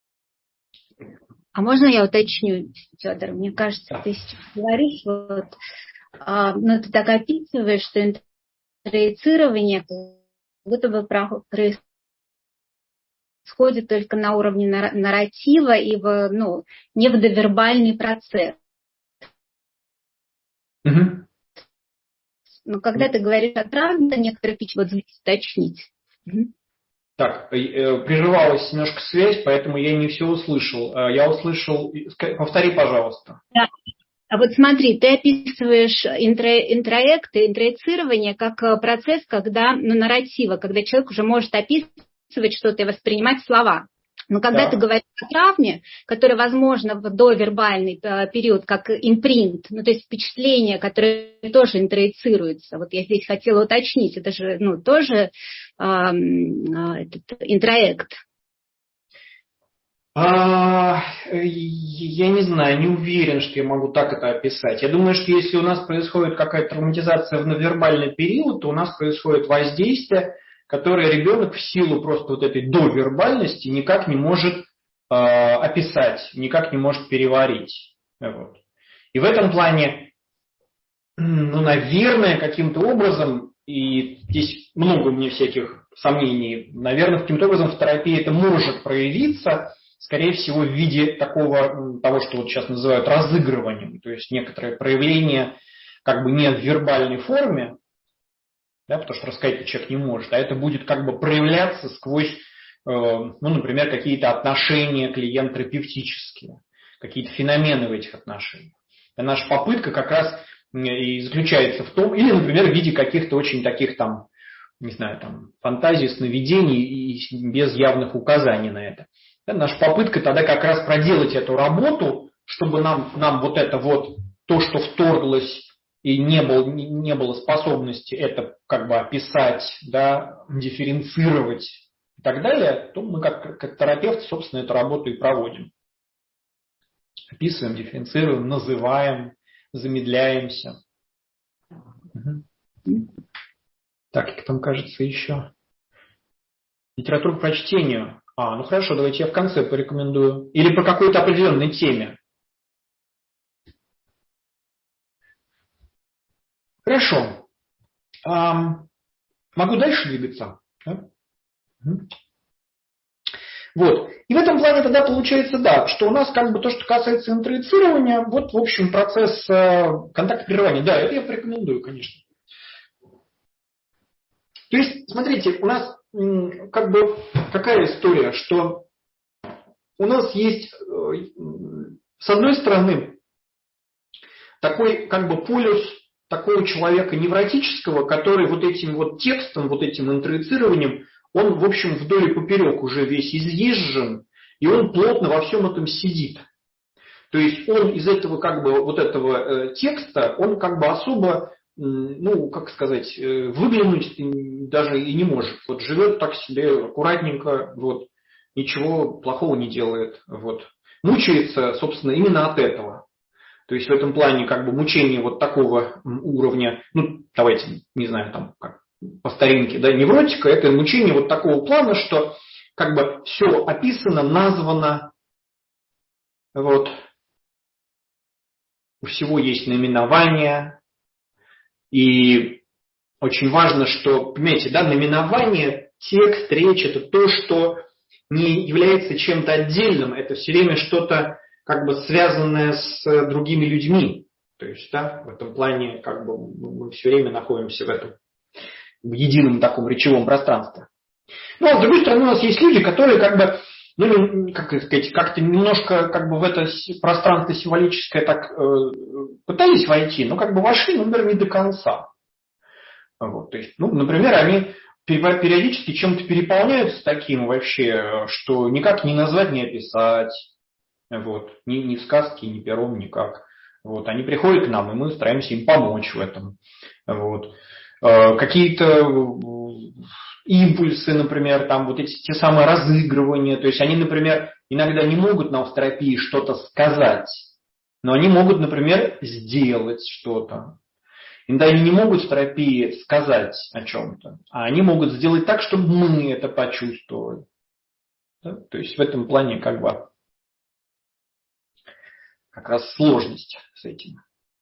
А можно я уточню, Федор? Мне кажется, ты сейчас говоришь, ты так описываешь, что интроицирование будто бы происходит только на уровне нарратива и не в довербальный процесс. Угу. Но когда ты говоришь о травме, некоторые вот здесь уточнить. Угу. Так, прерывалась немножко связь, поэтому я не все услышал. Я услышал... Повтори, пожалуйста. Да. А вот смотри, ты описываешь интроицирование как процесс, когда, нарратива, когда человек уже может описывать что-то и воспринимать слова. Но когда ты говоришь о травме, которая, возможно, в довербальный период, как импринт, то есть впечатление, которое тоже интроицируется. Вот я здесь хотела уточнить, это же тоже этот интроект. Я не знаю, не уверен, что я могу так это описать. Я думаю, что если у нас происходит какая-то травматизация в невербальный период, то у нас происходит воздействие, которое ребенок в силу просто вот этой довербальности никак не может описать, никак не может переварить. Вот. И в этом плане, наверное, каким-то образом, и здесь много у меня всяких сомнений, наверное, каким-то образом в терапии это может проявиться, скорее всего, в виде того, что вот сейчас называют разыгрыванием, то есть некоторое проявление как бы не в вербальной форме, да, потому что рассказать человек не может, а это будет как бы проявляться сквозь, например, какие-то отношения клиент-терапевтические, какие-то феномены в этих отношениях. Наша попытка как раз и заключается в том, или, например, в виде каких-то очень таких там, не знаю, там, фантазий, сновидений и без явных указаний на это. Да, наша попытка тогда как раз проделать эту работу, чтобы нам вот это вот, то, что вторглось и не было способности это как бы описать, да, дифференцировать и так далее, то мы как терапевт, собственно, эту работу и проводим. Описываем, дифференцируем, называем, замедляемся. Так, как там кажется еще? Литературу по прочтению. Ну хорошо, давайте я в конце порекомендую. Или по какой-то определенной теме. Хорошо. Могу дальше двигаться? Да? Вот. И в этом плане тогда получается, да, что у нас как бы то, что касается интроицирования, вот в общем процесс контакта прерывания. Да, это я порекомендую, конечно. То есть, смотрите, у нас как бы какая история, что у нас есть, с одной стороны, такой как бы полюс такого человека невротического, который вот этим вот текстом, вот этим интроицированием, он, в общем, вдоль и поперек уже весь изъезжен, и он плотно во всем этом сидит. То есть он из этого как бы вот этого текста, он как бы особо, ну, как сказать, выглянуть даже и не может. Вот живет так себе аккуратненько, вот, ничего плохого не делает, вот. Мучается, собственно, именно от этого. То есть в этом плане как бы мучение вот такого уровня, ну, давайте, не знаю, там, как по старинке, да, невротика, это мучение вот такого плана, что как бы все описано, названо, вот, у всего есть наименование, и очень важно, что, понимаете, да, наименование, текст, речь – это то, что не является чем-то отдельным, это все время что-то как бы связанное с другими людьми. То есть, да, в этом плане как бы мы все время находимся в едином таком речевом пространстве. Ну, а с другой стороны, у нас есть люди, которые как бы, ну, как сказать, как-то немножко как бы в это пространство символическое так пытались войти, но как бы вошли, например, не до конца. Вот, то есть, ну, например, они периодически чем-то переполняются таким вообще, что никак не назвать, не описать. Вот, ни в сказке, ни пером, никак. Вот, они приходят к нам, и мы стараемся им помочь в этом. Вот. Какие-то импульсы, например, там вот эти те самые разыгрывания, то есть они, например, иногда не могут нам в терапии что-то сказать, но они могут, например, сделать что-то. Иногда они не могут в терапии сказать о чем-то, а они могут сделать так, чтобы мы это почувствовали. Да? То есть в этом плане как бы как раз сложность с этим.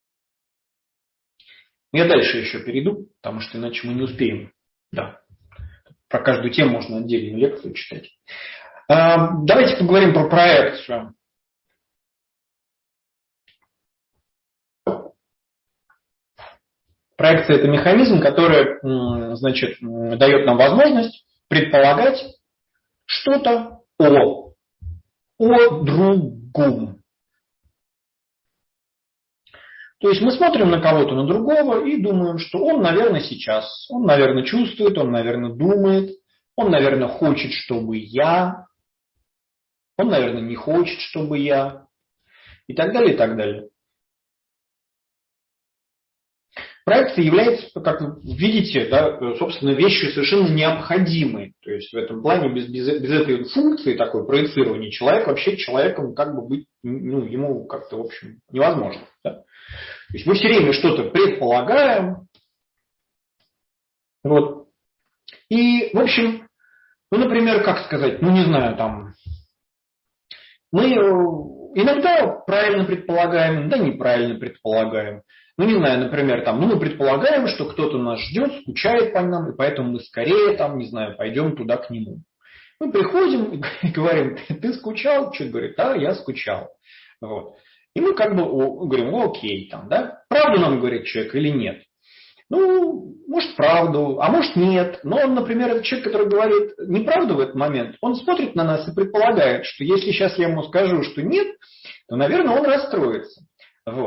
Я дальше еще перейду, потому что иначе мы не успеем. Да. Про каждую тему можно отдельную лекцию читать. Давайте поговорим про проекцию. Проекция – это механизм, который, значит, дает нам возможность предполагать что-то о другом. То есть мы смотрим на кого-то, на другого и думаем, что он, наверное, сейчас, он, наверное, чувствует, он, наверное, думает, он, наверное, хочет, чтобы я, он, наверное, не хочет, чтобы я, и так далее, и так далее. Проекция является, как вы видите, да, собственно, вещью совершенно необходимой. То есть в этом плане без этой функции такой проецирования человек вообще человеком как бы быть, ну, ему как-то, в общем, невозможно. Да? То есть мы все время что-то предполагаем. Вот. И, в общем, ну, например, как сказать, ну, не знаю, там, мы иногда правильно предполагаем, иногда неправильно предполагаем. Ну, не знаю, например, там, ну, мы предполагаем, что кто-то нас ждет, скучает по нам, и поэтому мы скорее, там, не знаю, пойдем туда к нему. Мы приходим и говорим, ты скучал? Человек говорит, да, я скучал. Вот. И мы как бы говорим, ну, окей, там, да, правду нам говорит человек или нет? Ну, может, правду, а может, нет. Но он, например, этот человек, который говорит неправду в этот момент, он смотрит на нас и предполагает, что если сейчас я ему скажу, что нет, то, наверное, он расстроится. Вот.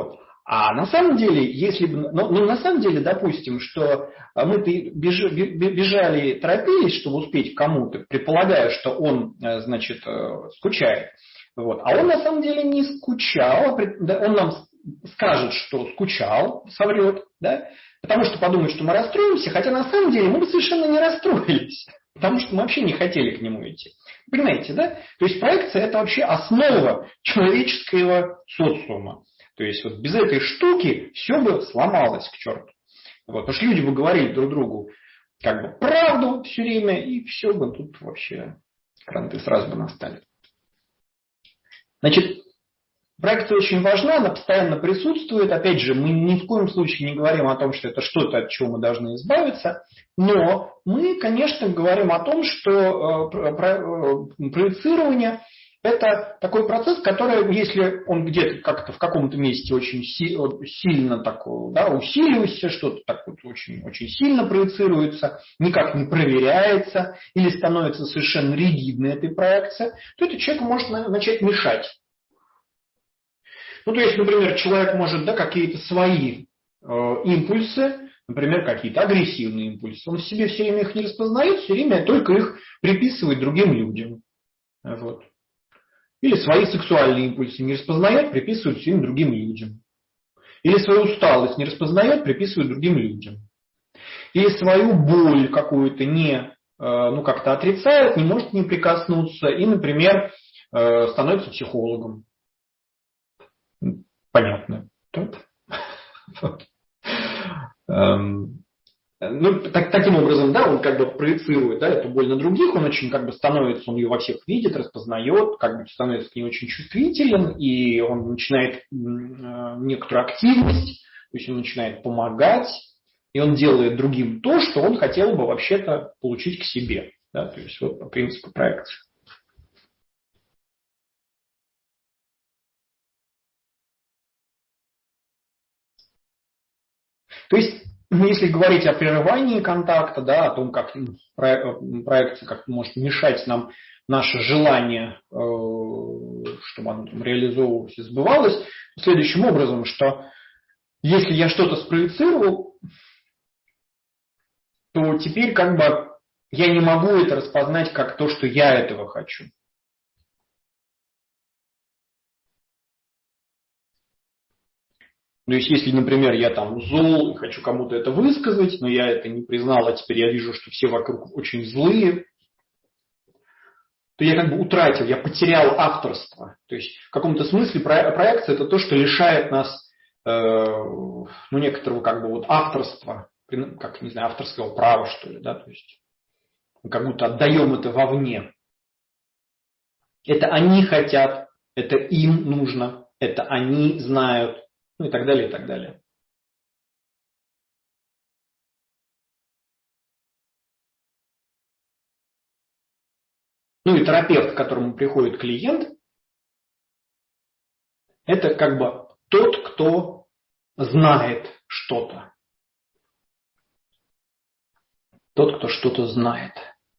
А на самом деле, если бы, на самом деле, допустим, что мы бежали, торопились, чтобы успеть к кому-то, предполагая, что он, значит, скучает. Вот. А он на самом деле не скучал, он нам скажет, что скучал, соврет, да? Потому что подумает, что мы расстроимся, хотя на самом деле мы бы совершенно не расстроились, потому что мы вообще не хотели к нему идти. Понимаете, да? То есть проекция – это вообще основа человеческого социума. То есть вот без этой штуки все бы сломалось к черту. Вот, потому что люди бы говорили друг другу как бы правду все время, и все бы тут вообще кранты сразу бы настали. Значит, проекция очень важна, она постоянно присутствует. Опять же, мы ни в коем случае не говорим о том, что это что-то, от чего мы должны избавиться, но мы, конечно, говорим о том, что проецирование – это такой процесс, который, если он где-то как-то в каком-то месте очень сильно так, да, усиливается, что-то так вот очень, очень сильно проецируется, никак не проверяется или становится совершенно ригидной этой проекция, то этот человек может начать мешать. Ну, то есть, например, человек может, да, какие-то свои импульсы, например, какие-то агрессивные импульсы, он в себе все время их не распознает, все время только их приписывает другим людям. Вот. Или свои сексуальные импульсы не распознает, приписывает все время другим людям. Или свою усталость не распознает, приписывает другим людям. Или свою боль какую-то как-то отрицает, не может к ней прикоснуться и, например, становится психологом. Понятно. Таким образом, да, он как бы проецирует, да, эту боль на других, он очень как бы становится, он ее во всех видит, распознает, как бы становится к ней очень чувствителен, и он начинает некоторую активность, то есть он начинает помогать, и он делает другим то, что он хотел бы вообще-то получить к себе. Да, то есть вот по принципу проекции. То есть, если говорить о прерывании контакта, да, о том, как проекция как может мешать нам наше желание, чтобы оно там реализовывалось и сбывалось, следующим образом, что если я что-то спроецировал, то теперь как бы я не могу это распознать как то, что я этого хочу. То есть, если, например, я там зол и хочу кому-то это высказать, но я это не признал, а теперь я вижу, что все вокруг очень злые, то я как бы утратил, я потерял авторство. То есть, в каком-то смысле проекция – это то, что лишает нас некоторого как бы вот авторства, как, не знаю, авторского права, что ли, да, то есть мы как будто отдаем это вовне. Это они хотят, это им нужно, это они знают. Ну и так далее, и так далее. Ну и терапевт, к которому приходит клиент, это как бы тот, кто знает что-то. Тот, кто что-то знает.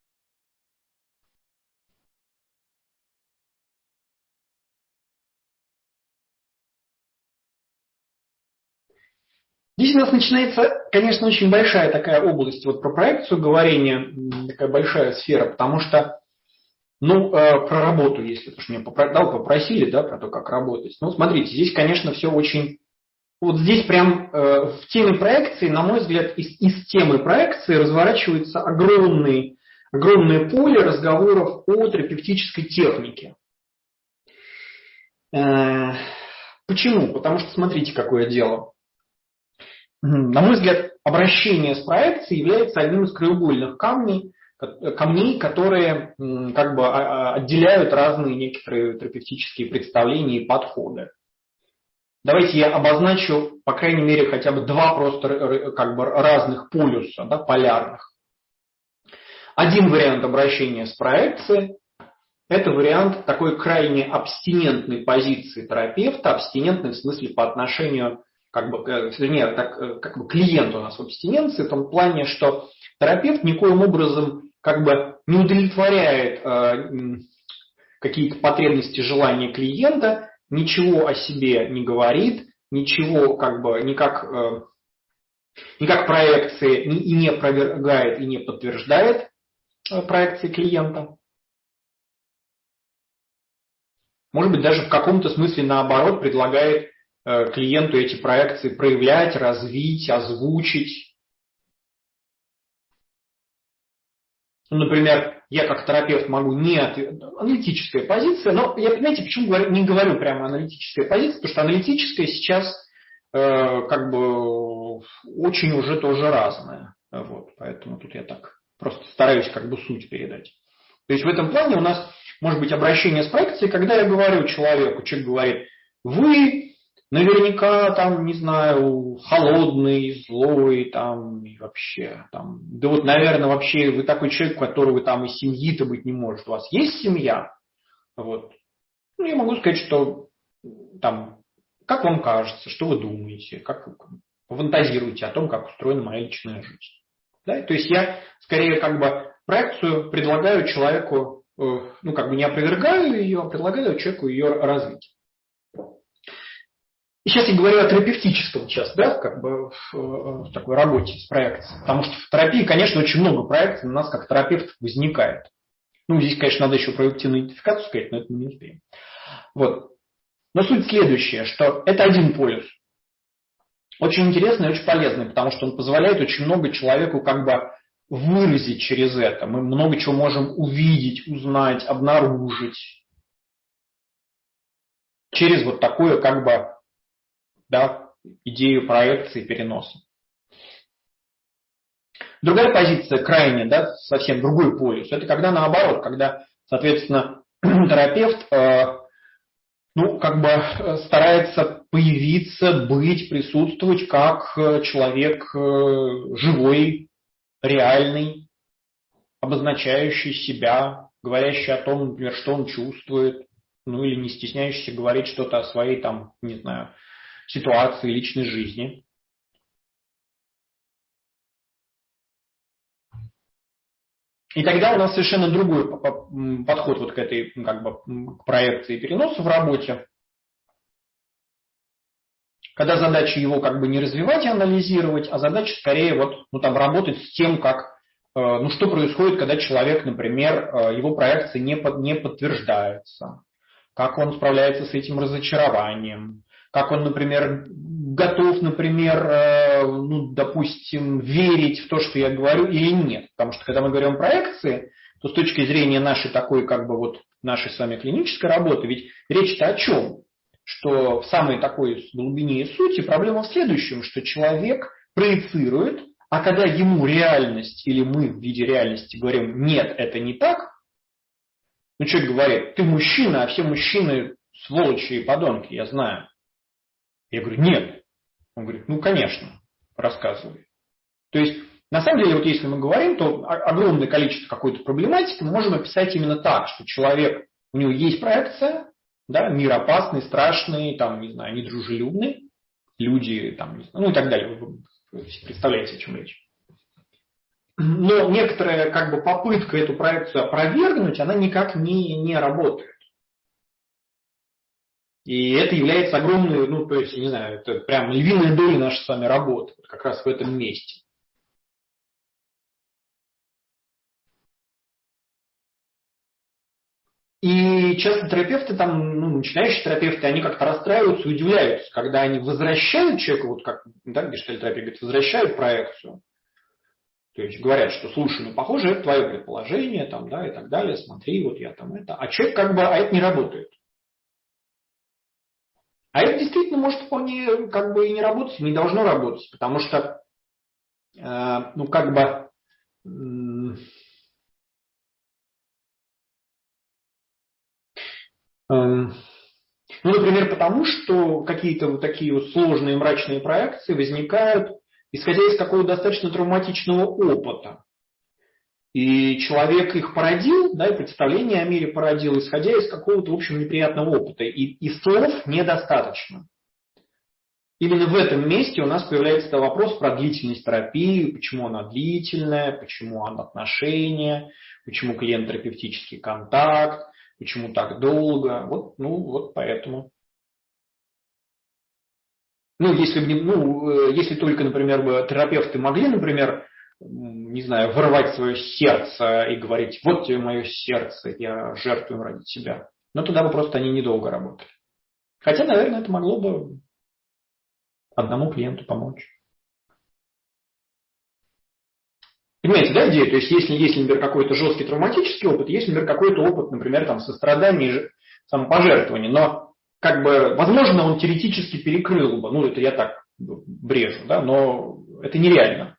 Здесь у нас начинается, конечно, очень большая такая область вот про проекцию говорения, такая большая сфера, потому что, про работу, если уж меня попросили, да, про то, как работать. Ну, смотрите, здесь, конечно, все очень... Вот здесь прям в теме проекции, на мой взгляд, из темы проекции разворачивается огромное поле разговоров о терапевтической технике. Почему? Потому что, смотрите, какое дело. На мой взгляд, обращение с проекцией является одним из краеугольных камней, которые как бы отделяют разные некоторые терапевтические представления и подходы. Давайте я обозначу, по крайней мере, хотя бы два просто как бы разных полюса, да, полярных. Один вариант обращения с проекцией – это вариант такой крайне абстинентной позиции терапевта, абстинентной в смысле по отношению как бы клиент у нас в абстиненции, в том плане, что терапевт никоим образом как бы не удовлетворяет какие-то потребности, желания клиента, ничего о себе не говорит, ничего как бы никак проекции и не опровергает, и не подтверждает проекции клиента. Может быть, даже в каком-то смысле наоборот предлагает клиенту эти проекции проявлять, развить, озвучить. Ну, например, я как терапевт могу аналитическая позиция, но я, понимаете, почему не говорю прямо аналитическая позиция, потому что аналитическая сейчас как бы очень уже тоже разная. Вот, поэтому тут я так просто стараюсь как бы суть передать. То есть в этом плане у нас может быть обращение с проекцией, когда я говорю человеку, человек говорит, вы наверняка там, не знаю, холодный, злой, там, и вообще, там, да вот, наверное, вообще вы такой человек, у которого там и семьи-то быть не может. У вас есть семья? Вот. Ну, я могу сказать, что там, как вам кажется, что вы думаете, как вы фантазируете о том, как устроена моя личная жизнь. Да? То есть я скорее как бы проекцию предлагаю человеку, ну как бы не опровергаю ее, а предлагаю человеку ее развить. И сейчас я говорю о терапевтическом сейчас, да, как бы в такой работе с проекцией. Потому что в терапии, конечно, очень много проекций у нас как терапевтов возникает. Ну, здесь, конечно, надо еще про активную идентификацию сказать, но это мы не успеем. Вот. Но суть следующая, что это один полюс. Очень интересный и очень полезный, потому что он позволяет очень много человеку как бы выразить через это. Мы много чего можем увидеть, узнать, обнаружить. Через вот такое как бы, да, идею проекции, переноса. Другая позиция, крайне, да, совсем другой полюс, это когда наоборот, когда, соответственно, терапевт ну, как бы старается появиться, быть, присутствовать как человек живой, реальный, обозначающий себя, говорящий о том, например, что он чувствует, ну или не стесняющийся говорить что-то о своей, там, не знаю, ситуации, личной жизни. И тогда у нас совершенно другой подход вот к этой как бы, к проекции и переносу в работе. Когда задача его как бы не развивать и анализировать, а задача скорее вот, ну, там, работать с тем, как, ну, что происходит, когда человек, например, его проекция не подтверждается, как он справляется с этим разочарованием, как он, например, готов, например, ну, допустим, верить в то, что я говорю, или нет. Потому что когда мы говорим о проекции, то с точки зрения нашей такой, как бы вот нашей с вами клинической работы, ведь речь-то о чем? Что в самой такой глубине и сути проблема в следующем, что человек проецирует, а когда ему реальность или мы в виде реальности говорим «нет, это не так», ну человек говорит «ты мужчина, а все мужчины сволочи и подонки, я знаю». Я говорю «нет». Он говорит «ну конечно, рассказывай». То есть на самом деле, вот если мы говорим, то огромное количество какой-то проблематики мы можем описать именно так, что человек, у него есть проекция, да, мир опасный, страшный, там, не знаю, недружелюбный, люди, там, не знаю, ну и так далее. Вы представляете, о чем речь. Но некоторая как бы попытка эту проекцию опровергнуть, она никак не работает. И это является огромной, ну, то есть, я не знаю, это прям львиная доля нашей с вами работы, вот как раз в этом месте. И часто терапевты, там, ну, начинающие терапевты, они как-то расстраиваются и удивляются, когда они возвращают человеку, вот как, да, гештальтерапия говорит, возвращают проекцию. То есть говорят, что слушай, ну похоже, это твое предположение, там, да, и так далее, смотри, вот я там это. А человек как бы, а это не работает. А это действительно может вполне как бы и не работать, не должно работать, потому что, ну как бы, ну, например, потому что какие-то вот такие вот сложные мрачные проекции возникают, исходя из какого-то достаточно травматичного опыта. И человек их породил, да, и представление о мире породил, исходя из какого-то, в общем, неприятного опыта. И слов недостаточно. Именно в этом месте у нас появляется вопрос про длительность терапии, почему она длительная, почему она отношения, почему клиент-терапевтический контакт, почему так долго. Вот, ну, вот поэтому. Ну, если только, например, бы терапевты могли, например, не знаю, вырывать свое сердце и говорить: вот тебе мое сердце, я жертвую ради тебя. Но тогда бы просто они недолго работали. Хотя, наверное, это могло бы одному клиенту помочь. Понимаете, да, идея? То есть, если, например, какой-то жесткий травматический опыт, есть, например, какой-то опыт, например, там, сострадания и самопожертвования, но, как бы, возможно, он теоретически перекрыл бы, это я так брежу, да, но это нереально.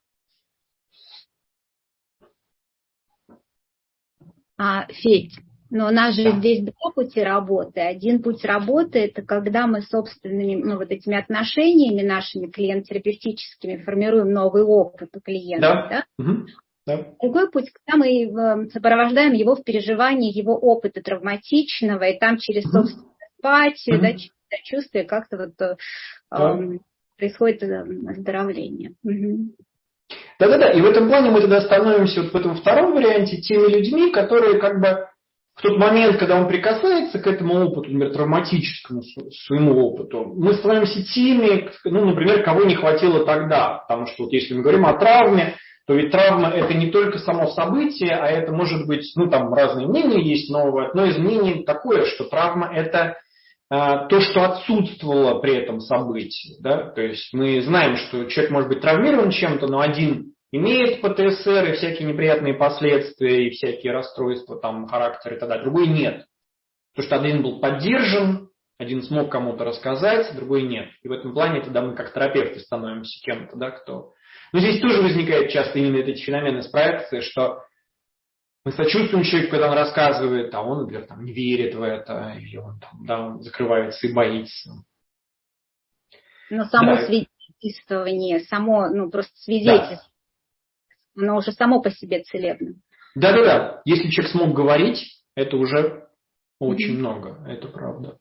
Федь, но у нас же здесь два пути работы. Один путь работы – это когда мы собственными вот этими отношениями нашими клиент-терапевтическими формируем новый опыт у клиента. Да. Угу. Да. Другой путь, когда мы сопровождаем его в переживании его опыта травматичного, и там через собственную эмпатию, чувствие как-то происходит оздоровление. Да-да-да, и в этом плане мы тогда становимся в этом втором варианте теми людьми, которые как бы в тот момент, когда он прикасается к этому опыту, например, травматическому своему опыту, мы становимся теми, например, кого не хватило тогда. Потому что если мы говорим о травме, то ведь травма – это не только само событие, а это может быть, там разные мнения есть, но одно из мнений такое, что травма – это то, что отсутствовало при этом событии. Да? То есть мы знаем, что человек может быть травмирован чем-то, но один имеет ПТСР и всякие неприятные последствия, и всякие расстройства характера и так далее, другой нет. Потому что один был поддержан, один смог кому-то рассказать, другой нет. И в этом плане тогда мы как терапевты становимся кем-то, да, кто... Но здесь тоже возникает часто именно эти феномены с проекции, что мы сочувствуем человеку, когда он рассказывает, а он, например, не верит в это, или он закрывается и боится. Но само свидетельствование, просто свидетельство, оно уже само по себе целебно. Да-да-да. Если человек смог говорить, это уже очень много, это правда.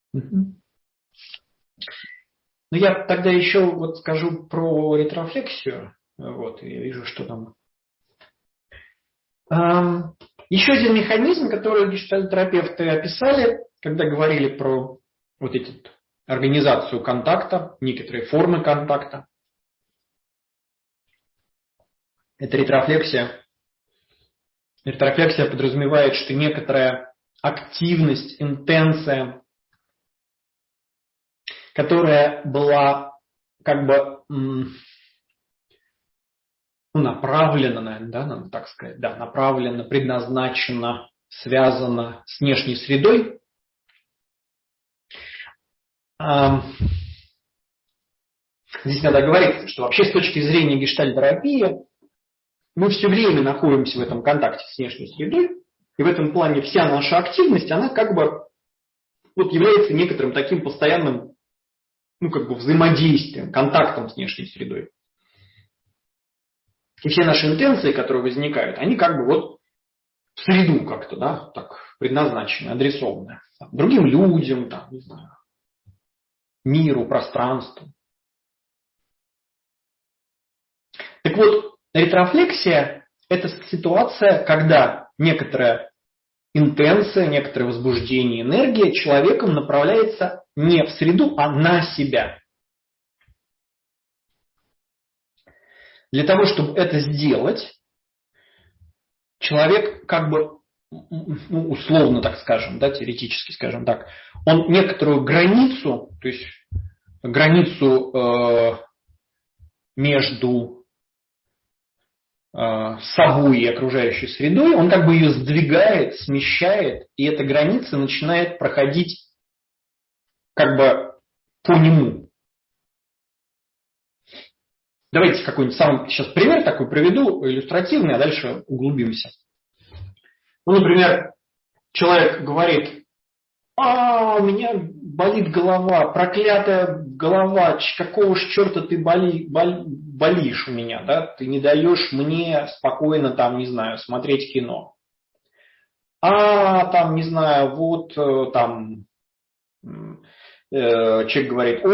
Но я тогда еще скажу про ретрофлексию. Я вижу, что там. Еще один механизм, который гештальт-терапевты описали, когда говорили про организацию контакта, некоторые формы контакта. Это ретрофлексия. Ретрофлексия подразумевает, что некоторая активность, интенция, которая была направлена, наверное, надо так сказать, направлена, предназначена, связана с внешней средой. Здесь надо говорить, что вообще с точки зрения гештальт-терапии мы все время находимся в этом контакте с внешней средой, и в этом плане вся наша активность, она является некоторым таким постоянным взаимодействием, контактом с внешней средой. И все наши интенции, которые возникают, они в среду как-то, предназначены, адресованы. Другим людям, миру, пространству. Так вот, ретрофлексия – это ситуация, когда некоторая интенция, некоторое возбуждение, энергия человеком направляется не в среду, а на себя. Для того, чтобы это сделать, человек условно так скажем, теоретически скажем так, он некоторую границу, то есть границу между собой и окружающей средой, он ее сдвигает, смещает, и эта граница начинает проходить по нему. Давайте какой-нибудь сейчас пример такой приведу, иллюстративный, а дальше углубимся. Например, человек говорит: у меня болит голова, проклятая голова, какого ж черта ты болишь у меня, да? Ты не даешь мне спокойно, смотреть кино. Человек говорит: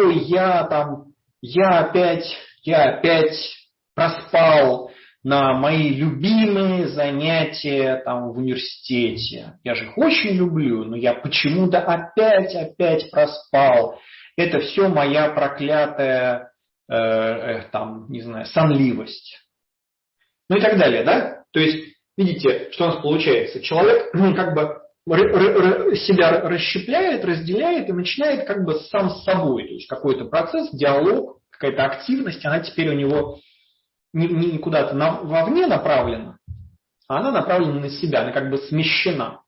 я опять проспал на мои любимые занятия в университете. Я же их очень люблю, но я почему-то опять проспал. это все моя проклятая, там, не знаю, сонливость. Ну и так далее, да? То есть, видите, что у нас получается? Человек как бы себя расщепляет, разделяет и начинает как бы сам с собой. То есть какой-то процесс, диалог, какая-то активность, она теперь у него не куда-то вовне направлена, а она направлена на себя, она как бы смещена.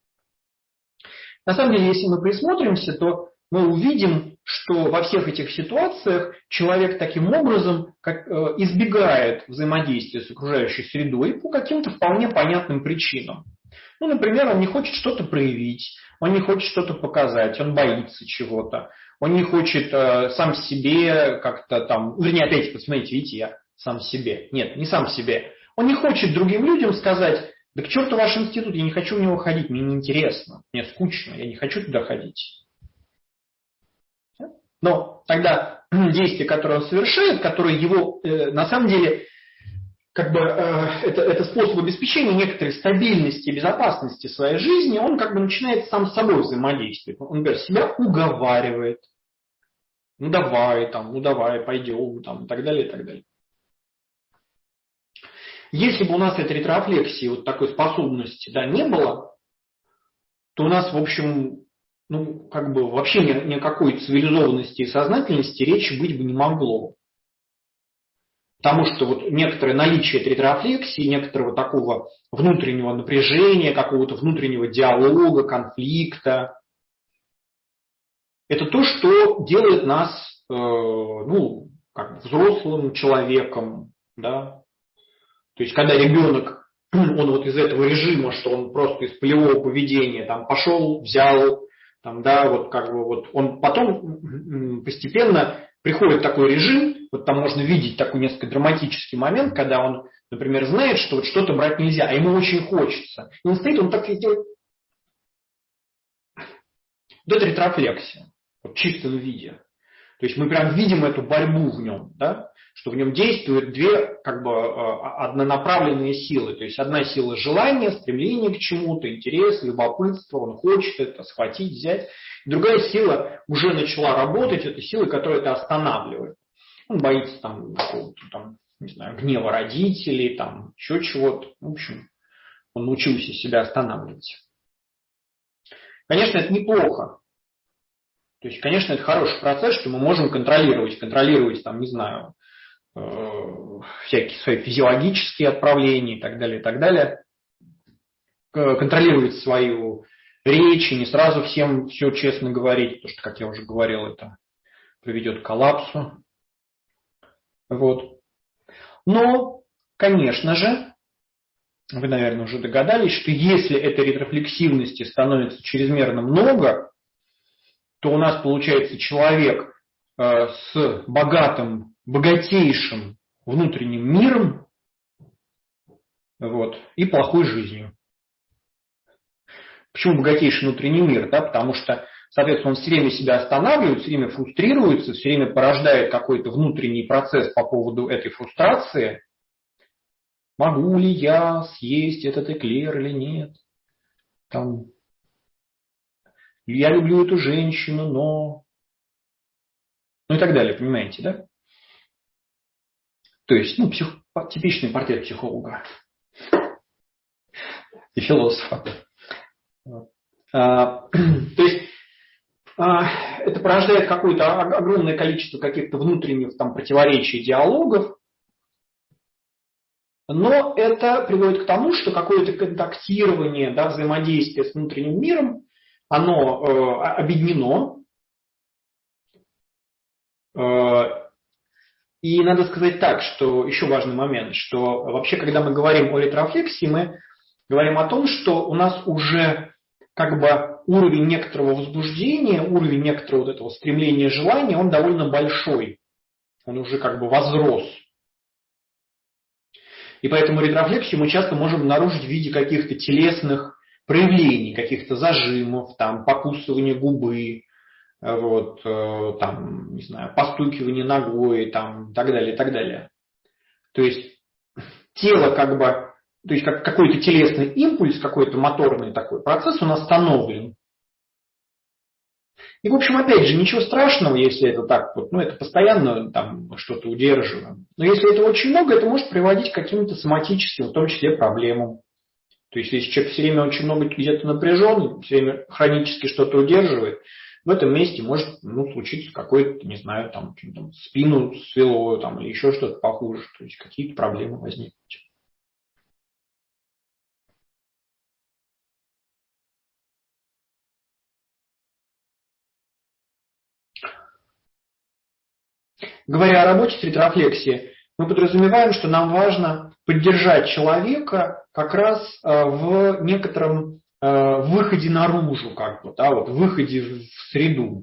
На самом деле, если мы присмотримся, то мы увидим, что во всех этих ситуациях человек таким образом избегает взаимодействия с окружающей средой по каким-то вполне понятным причинам. Ну, например, он не хочет что-то проявить, он не хочет что-то показать, он боится чего-то, он не хочет сам себе как-то там, вернее, опять, посмотрите, видите, я сам себе. Нет, не сам себе. Он не хочет другим людям сказать: да к черту ваш институт, я не хочу в него ходить, мне неинтересно, мне скучно, я не хочу туда ходить. Но тогда действия, которые он совершает, которые его на самом деле как бы это способ обеспечения некоторой стабильности и безопасности своей жизни, он как бы начинает сам с собой взаимодействовать. Он, например, себя уговаривает. Ну давай, пойдем, там, и так далее, и так далее. Если бы у нас этой ретрофлексии, вот такой способности, да, не было, то у нас, в общем, ну, как бы вообще никакой цивилизованности и сознательности речи быть бы не могло. Потому что вот некоторое наличие этой ретрофлексии, некоторого такого внутреннего напряжения, какого-то внутреннего диалога, конфликта, это то, что делает нас, ну, как бы взрослым человеком, да. То есть, когда ребенок, он вот из этого режима, что он просто из полевого поведения там пошел, взял, там, да, вот как бы вот он потом постепенно приходит такой режим, вот там можно видеть такой несколько драматический момент, когда он, например, знает, что вот что-то брать нельзя, а ему очень хочется. И он стоит, он так и делает. Вот это ретрофлексия, вот в чистом виде. То есть мы прям видим эту борьбу в нем, да? Что в нем действуют две как бы однонаправленные силы. То есть одна сила желания, стремления к чему-то, интерес, любопытство, он хочет это схватить, взять. Другая сила уже начала работать, это сила, которая это останавливает. Он боится там какого-то там, не знаю, гнева родителей, там еще чего-то. В общем, он научился себя останавливать. Конечно, это неплохо. То есть, конечно, это хороший процесс, что мы можем контролировать там, не знаю, всякие свои физиологические отправления и так далее, контролировать свою речь и не сразу всем все честно говорить, потому что, как я уже говорил, это приведет к коллапсу. Вот. Но, конечно же, вы, наверное, уже догадались, что если этой ретрофлексивности становится чрезмерно много, то у нас получается человек с богатейшим внутренним миром, вот, и плохой жизнью. Почему богатейший внутренний мир? Да? Потому что, соответственно, он все время себя останавливает, все время фрустрируется, все время порождает какой-то внутренний процесс по поводу этой фрустрации. Могу ли я съесть этот эклер или нет? Там, я люблю эту женщину, но... Ну и так далее, понимаете, да? То есть, ну, типичный портрет психолога и философа. То есть, это порождает какое-то огромное количество каких-то внутренних там противоречий, диалогов, но это приводит к тому, что какое-то контактирование, да, взаимодействие с внутренним миром, оно объединено. И надо сказать так, что еще важный момент, что вообще, когда мы говорим о ретрофлексии, мы говорим о том, что у нас уже как бы уровень некоторого возбуждения, уровень некоторого вот этого стремления, желания, он довольно большой. Он уже как бы возрос. И поэтому ретрофлексию мы часто можем обнаружить в виде каких-то телесных проявлений, каких-то зажимов, там, покусывания губы, вот, там, не знаю, постукивание ногой, там, и так далее, и так далее. То есть тело как бы, то есть как какой-то телесный импульс, какой-то моторный такой процесс, он остановлен. И, в общем, опять же, ничего страшного, если это так вот, это постоянно там что-то удерживаем. Но если это очень много, это может приводить к каким-то соматическим, в том числе, проблемам. То есть, если человек все время очень много где-то напряжен, все время хронически что-то удерживает, в этом месте может случиться какой-то, не знаю, там спину свело там, или еще что-то похуже, то есть какие-то проблемы возникнут. Говоря о работе с ретрофлексией, мы подразумеваем, что нам важно поддержать человека как раз в некотором выходе наружу, выходе в среду.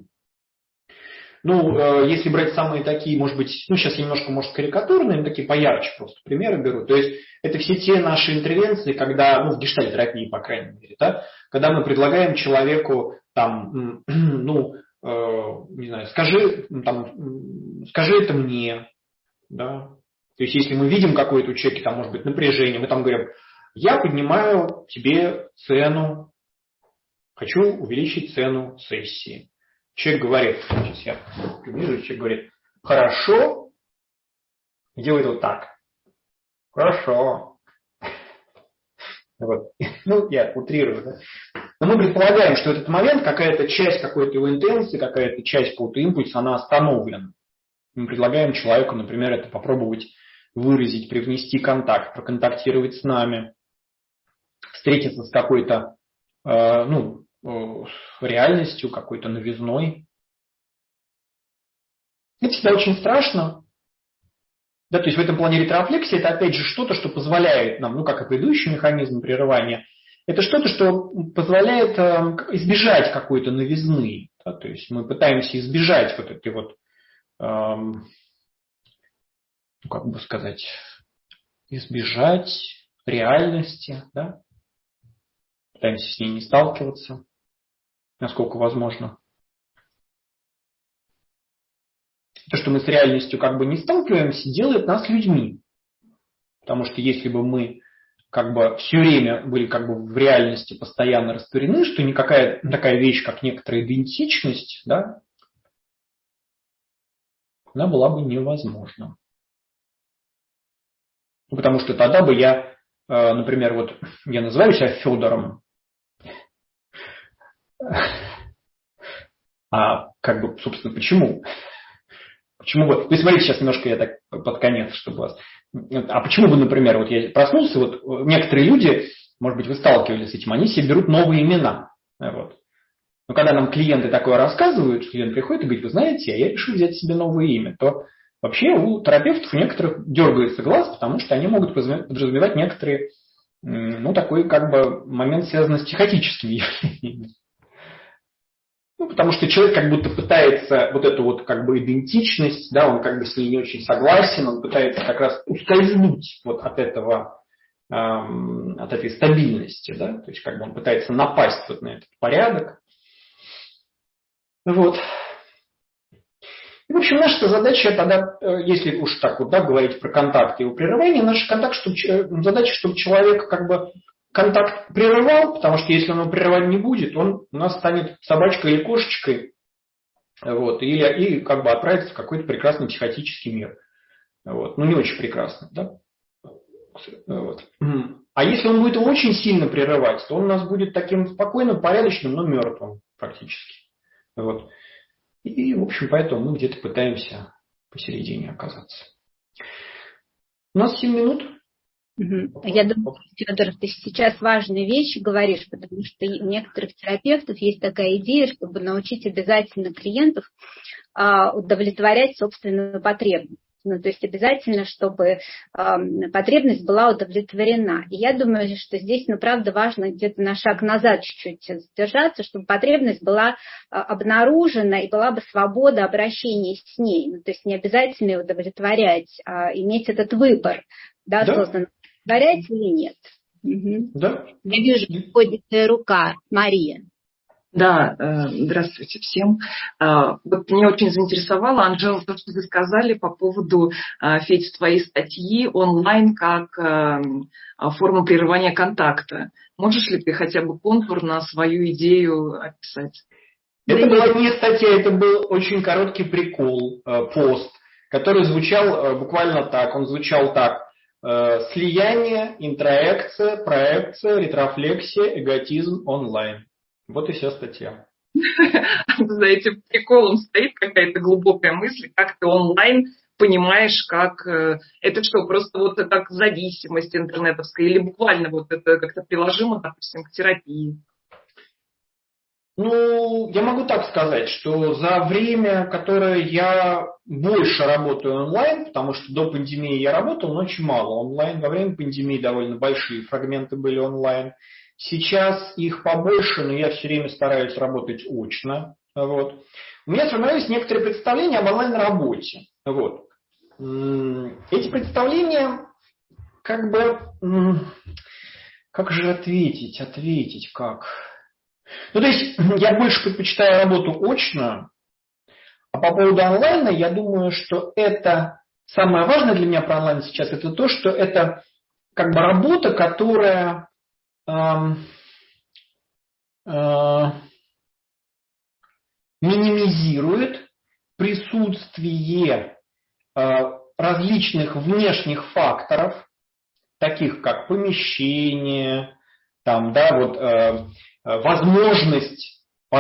Если брать самые такие, может быть, сейчас я немножко, карикатурные, но такие поярче просто примеры беру. То есть это все те наши интервенции, когда, в гештальт-терапии, по крайней мере, когда мы предлагаем человеку не знаю, скажи это мне, да. То есть, если мы видим какое-то у человека, может быть, напряжение, мы говорим, я поднимаю тебе цену, хочу увеличить цену сессии. Человек говорит, сейчас я приближу, человек говорит, хорошо, делает вот так. Хорошо. Я утрирую, да. Но мы предполагаем, что в этот момент какая-то часть какой-то его интенции, какая-то часть какого-то импульса, она остановлена. Мы предлагаем человеку, например, это попробовать выразить, привнести контакт, проконтактировать с нами, встретиться с какой-то реальностью, какой-то новизной. Это всегда очень страшно. Да, то есть в этом плане ретрофлексия – это опять же что-то, что позволяет нам, как и предыдущий механизм прерывания, это что-то, что позволяет избежать какой-то новизны. Да, то есть мы пытаемся избежать вот этой избежать реальности, да? Пытаемся с ней не сталкиваться, насколько возможно. То, что мы с реальностью не сталкиваемся, делает нас людьми. Потому что если бы мы все время были в реальности постоянно растворены, что никакая такая вещь, как некоторая идентичность, да, она была бы невозможна. Потому что тогда бы я, например, я называю себя Федором, собственно, почему? Почему бы? Вы смотрите, сейчас немножко я так под конец, чтобы вас... А почему бы, например, я проснулся, некоторые люди, может быть, вы сталкивались с этим, они себе берут новые имена. Но когда нам клиенты такое рассказывают, клиент приходит и говорит, вы знаете, я решил взять себе новое имя, то вообще у терапевтов у некоторых дергается глаз, потому что они могут подразумевать некоторые, такой момент, связанный с психотическими явлениями. Потому что человек как будто пытается эту идентичность, да, он с ней не очень согласен, он пытается как раз ускользнуть от этой стабильности, да, то есть он пытается напасть на этот порядок. И, в общем, наша задача тогда, если уж так говорить про контакт и его прерывание, наша задача, чтобы человек контакт прерывал, потому что если он его прерывать не будет, он у нас станет собачкой или кошечкой, и отправится в какой-то прекрасный психотический мир. Не очень прекрасный, да? А если он будет его очень сильно прерывать, то он у нас будет таким спокойным, порядочным, но мертвым практически. И, в общем, поэтому мы где-то пытаемся посередине оказаться. У нас 7 минут. Я думаю, Федор, ты сейчас важные вещи говоришь, потому что у некоторых терапевтов есть такая идея, чтобы научить обязательно клиентов удовлетворять собственную потребность. То есть обязательно, чтобы потребность была удовлетворена. И я думаю, что здесь, правда, важно где-то на шаг назад чуть-чуть задержаться, чтобы потребность была обнаружена и была бы свобода обращения с ней. То есть не обязательно ее удовлетворять, а иметь этот выбор, да, создан, удовлетворять или нет. Да. Я вижу, ходит рука. Мария. Да, здравствуйте всем. Меня очень заинтересовало, Анжела, то, что вы сказали по поводу, Федь, твоей статьи онлайн как форма прерывания контакта. Можешь ли ты хотя бы контурно свою идею описать? Это была не статья, это был очень короткий прикол, пост, который звучал буквально так. Он звучал так. Слияние, интроекция, проекция, ретрофлексия, эготизм онлайн. Вот и вся статья. За этим приколом стоит какая-то глубокая мысль, как ты онлайн понимаешь, как это что, просто вот как зависимость интернетовская, или буквально вот это как-то приложимо, допустим, к терапии? Ну, я могу так сказать, что за время, которое я больше работаю онлайн, потому что до пандемии я работал, но очень мало онлайн. Во время пандемии довольно большие фрагменты были онлайн. Сейчас их побольше, но я все время стараюсь работать очно. Вот. У меня сформировались некоторые представления об онлайн-работе. Вот. Эти представления, как бы, как же ответить как? Ну, то есть, я больше предпочитаю работу очно, а по поводу онлайна, я думаю, что это самое важное для меня про онлайн сейчас, это то, что это как бы работа, которая минимизирует присутствие различных внешних факторов, таких как помещение, там, да, вот, возможность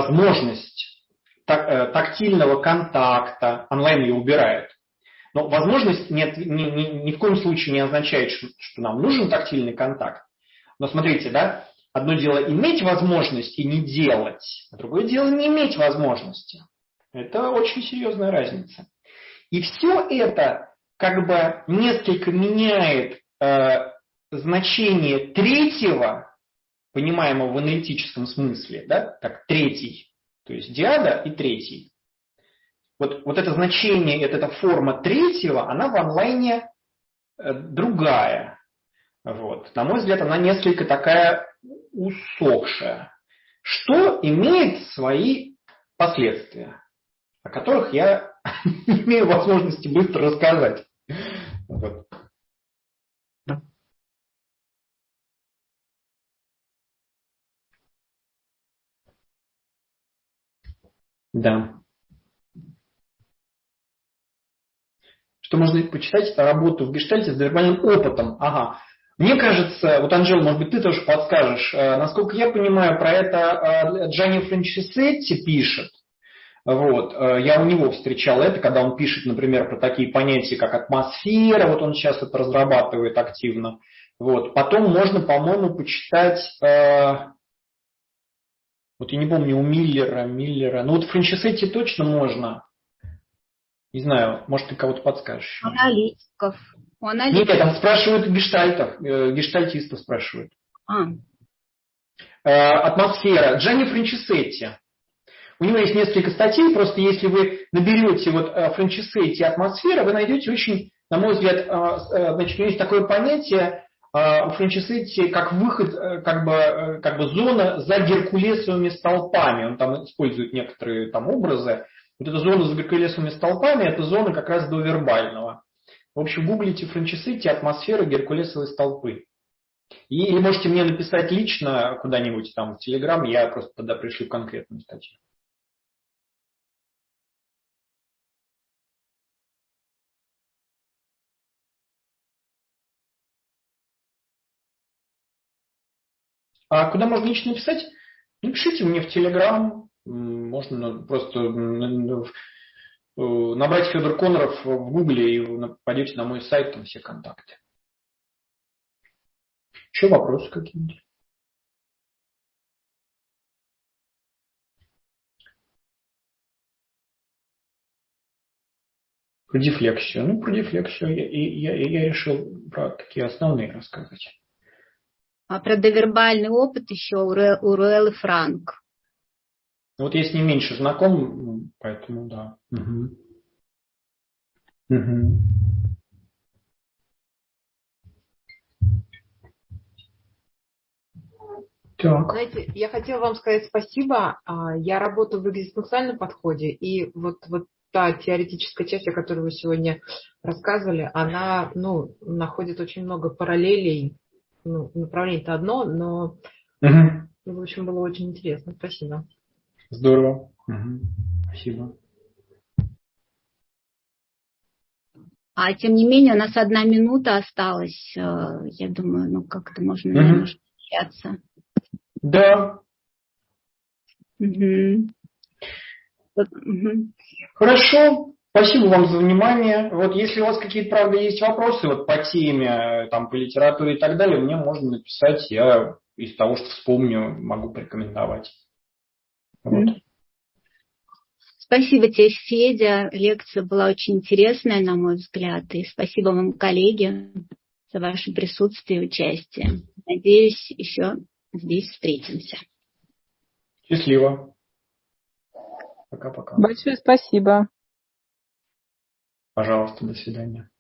тактильного контакта, онлайн ее убирает. Но возможность ни в коем случае не означает, что нам нужен тактильный контакт. Но смотрите, да, одно дело иметь возможность и не делать, а другое дело не иметь возможности. Это очень серьезная разница. И все это как бы несколько меняет значение третьего, понимаемого в аналитическом смысле, да, как третий, то есть диада и третий. Вот это значение, эта форма третьего, она в онлайне другая. Вот. На мой взгляд, она несколько такая усохшая, что имеет свои последствия, о которых я не имею возможности быстро рассказать. Вот. Да. Что можно почитать работу в гештальте с вербальным опытом. Ага. Мне кажется, вот, Анжела, может быть, ты тоже подскажешь, насколько я понимаю, про это Джанни Франчесетти пишет. Вот. Я у него встречал это, когда он пишет, например, про такие понятия, как атмосфера, вот он сейчас это разрабатывает активно. Вот. Потом можно, по-моему, почитать, вот я не помню, у Миллера, ну вот Франчесетти точно можно. Не знаю, может, ты кого-то подскажешь. Аналитиков. Нет, там спрашивают гештальтистов спрашивают. Атмосфера. Джанни Франчесетти. У него есть несколько статей, просто если вы наберете вот Франчесетти атмосфера, вы найдете очень, на мой взгляд, значит, есть такое понятие у Франчесетти как выход, как бы зона за геркулесовыми столпами. Он там использует некоторые там образы. Вот эта зона за геркулесовыми столпами, это зона как раз до вербального. В общем, гуглите Франчесетти атмосфера геркулесовой столпы. Или можете мне написать лично куда-нибудь там в Телеграм, я просто тогда пришлю конкретную статью. А куда можно лично написать? Напишите мне в Телеграм, можно просто набрать Федор Коноров в Гугле и пойдете на мой сайт, там все контакты. Еще вопросы какие-нибудь? Про дефлексию. Ну, про дефлексию я решил про такие основные рассказать. А про довербальный опыт еще Уруэл и Франк. Вот я с ним меньше знаком, поэтому да. Угу. Угу. Так. Знаете, я хотела вам сказать спасибо. Я работаю в экзистенциальном подходе, и вот та теоретическая часть, о которой вы сегодня рассказывали, она находит очень много параллелей. Направление-то одно, но в общем, было очень интересно. Спасибо. Здорово. Угу. Спасибо. А тем не менее, у нас 1 минута осталась. Я думаю, как-то можно немножко общаться. Да. Угу. Хорошо. Спасибо вам за внимание. Вот если у вас какие-то, правда, есть вопросы вот по теме, там, по литературе и так далее, мне можно написать, я из того, что вспомню, могу порекомендовать. Вот. Спасибо тебе, Федя. Лекция была очень интересная, на мой взгляд. И спасибо вам, коллеги, за ваше присутствие и участие. Надеюсь, еще здесь встретимся. Счастливо. Пока-пока. Большое спасибо. Пожалуйста, до свидания.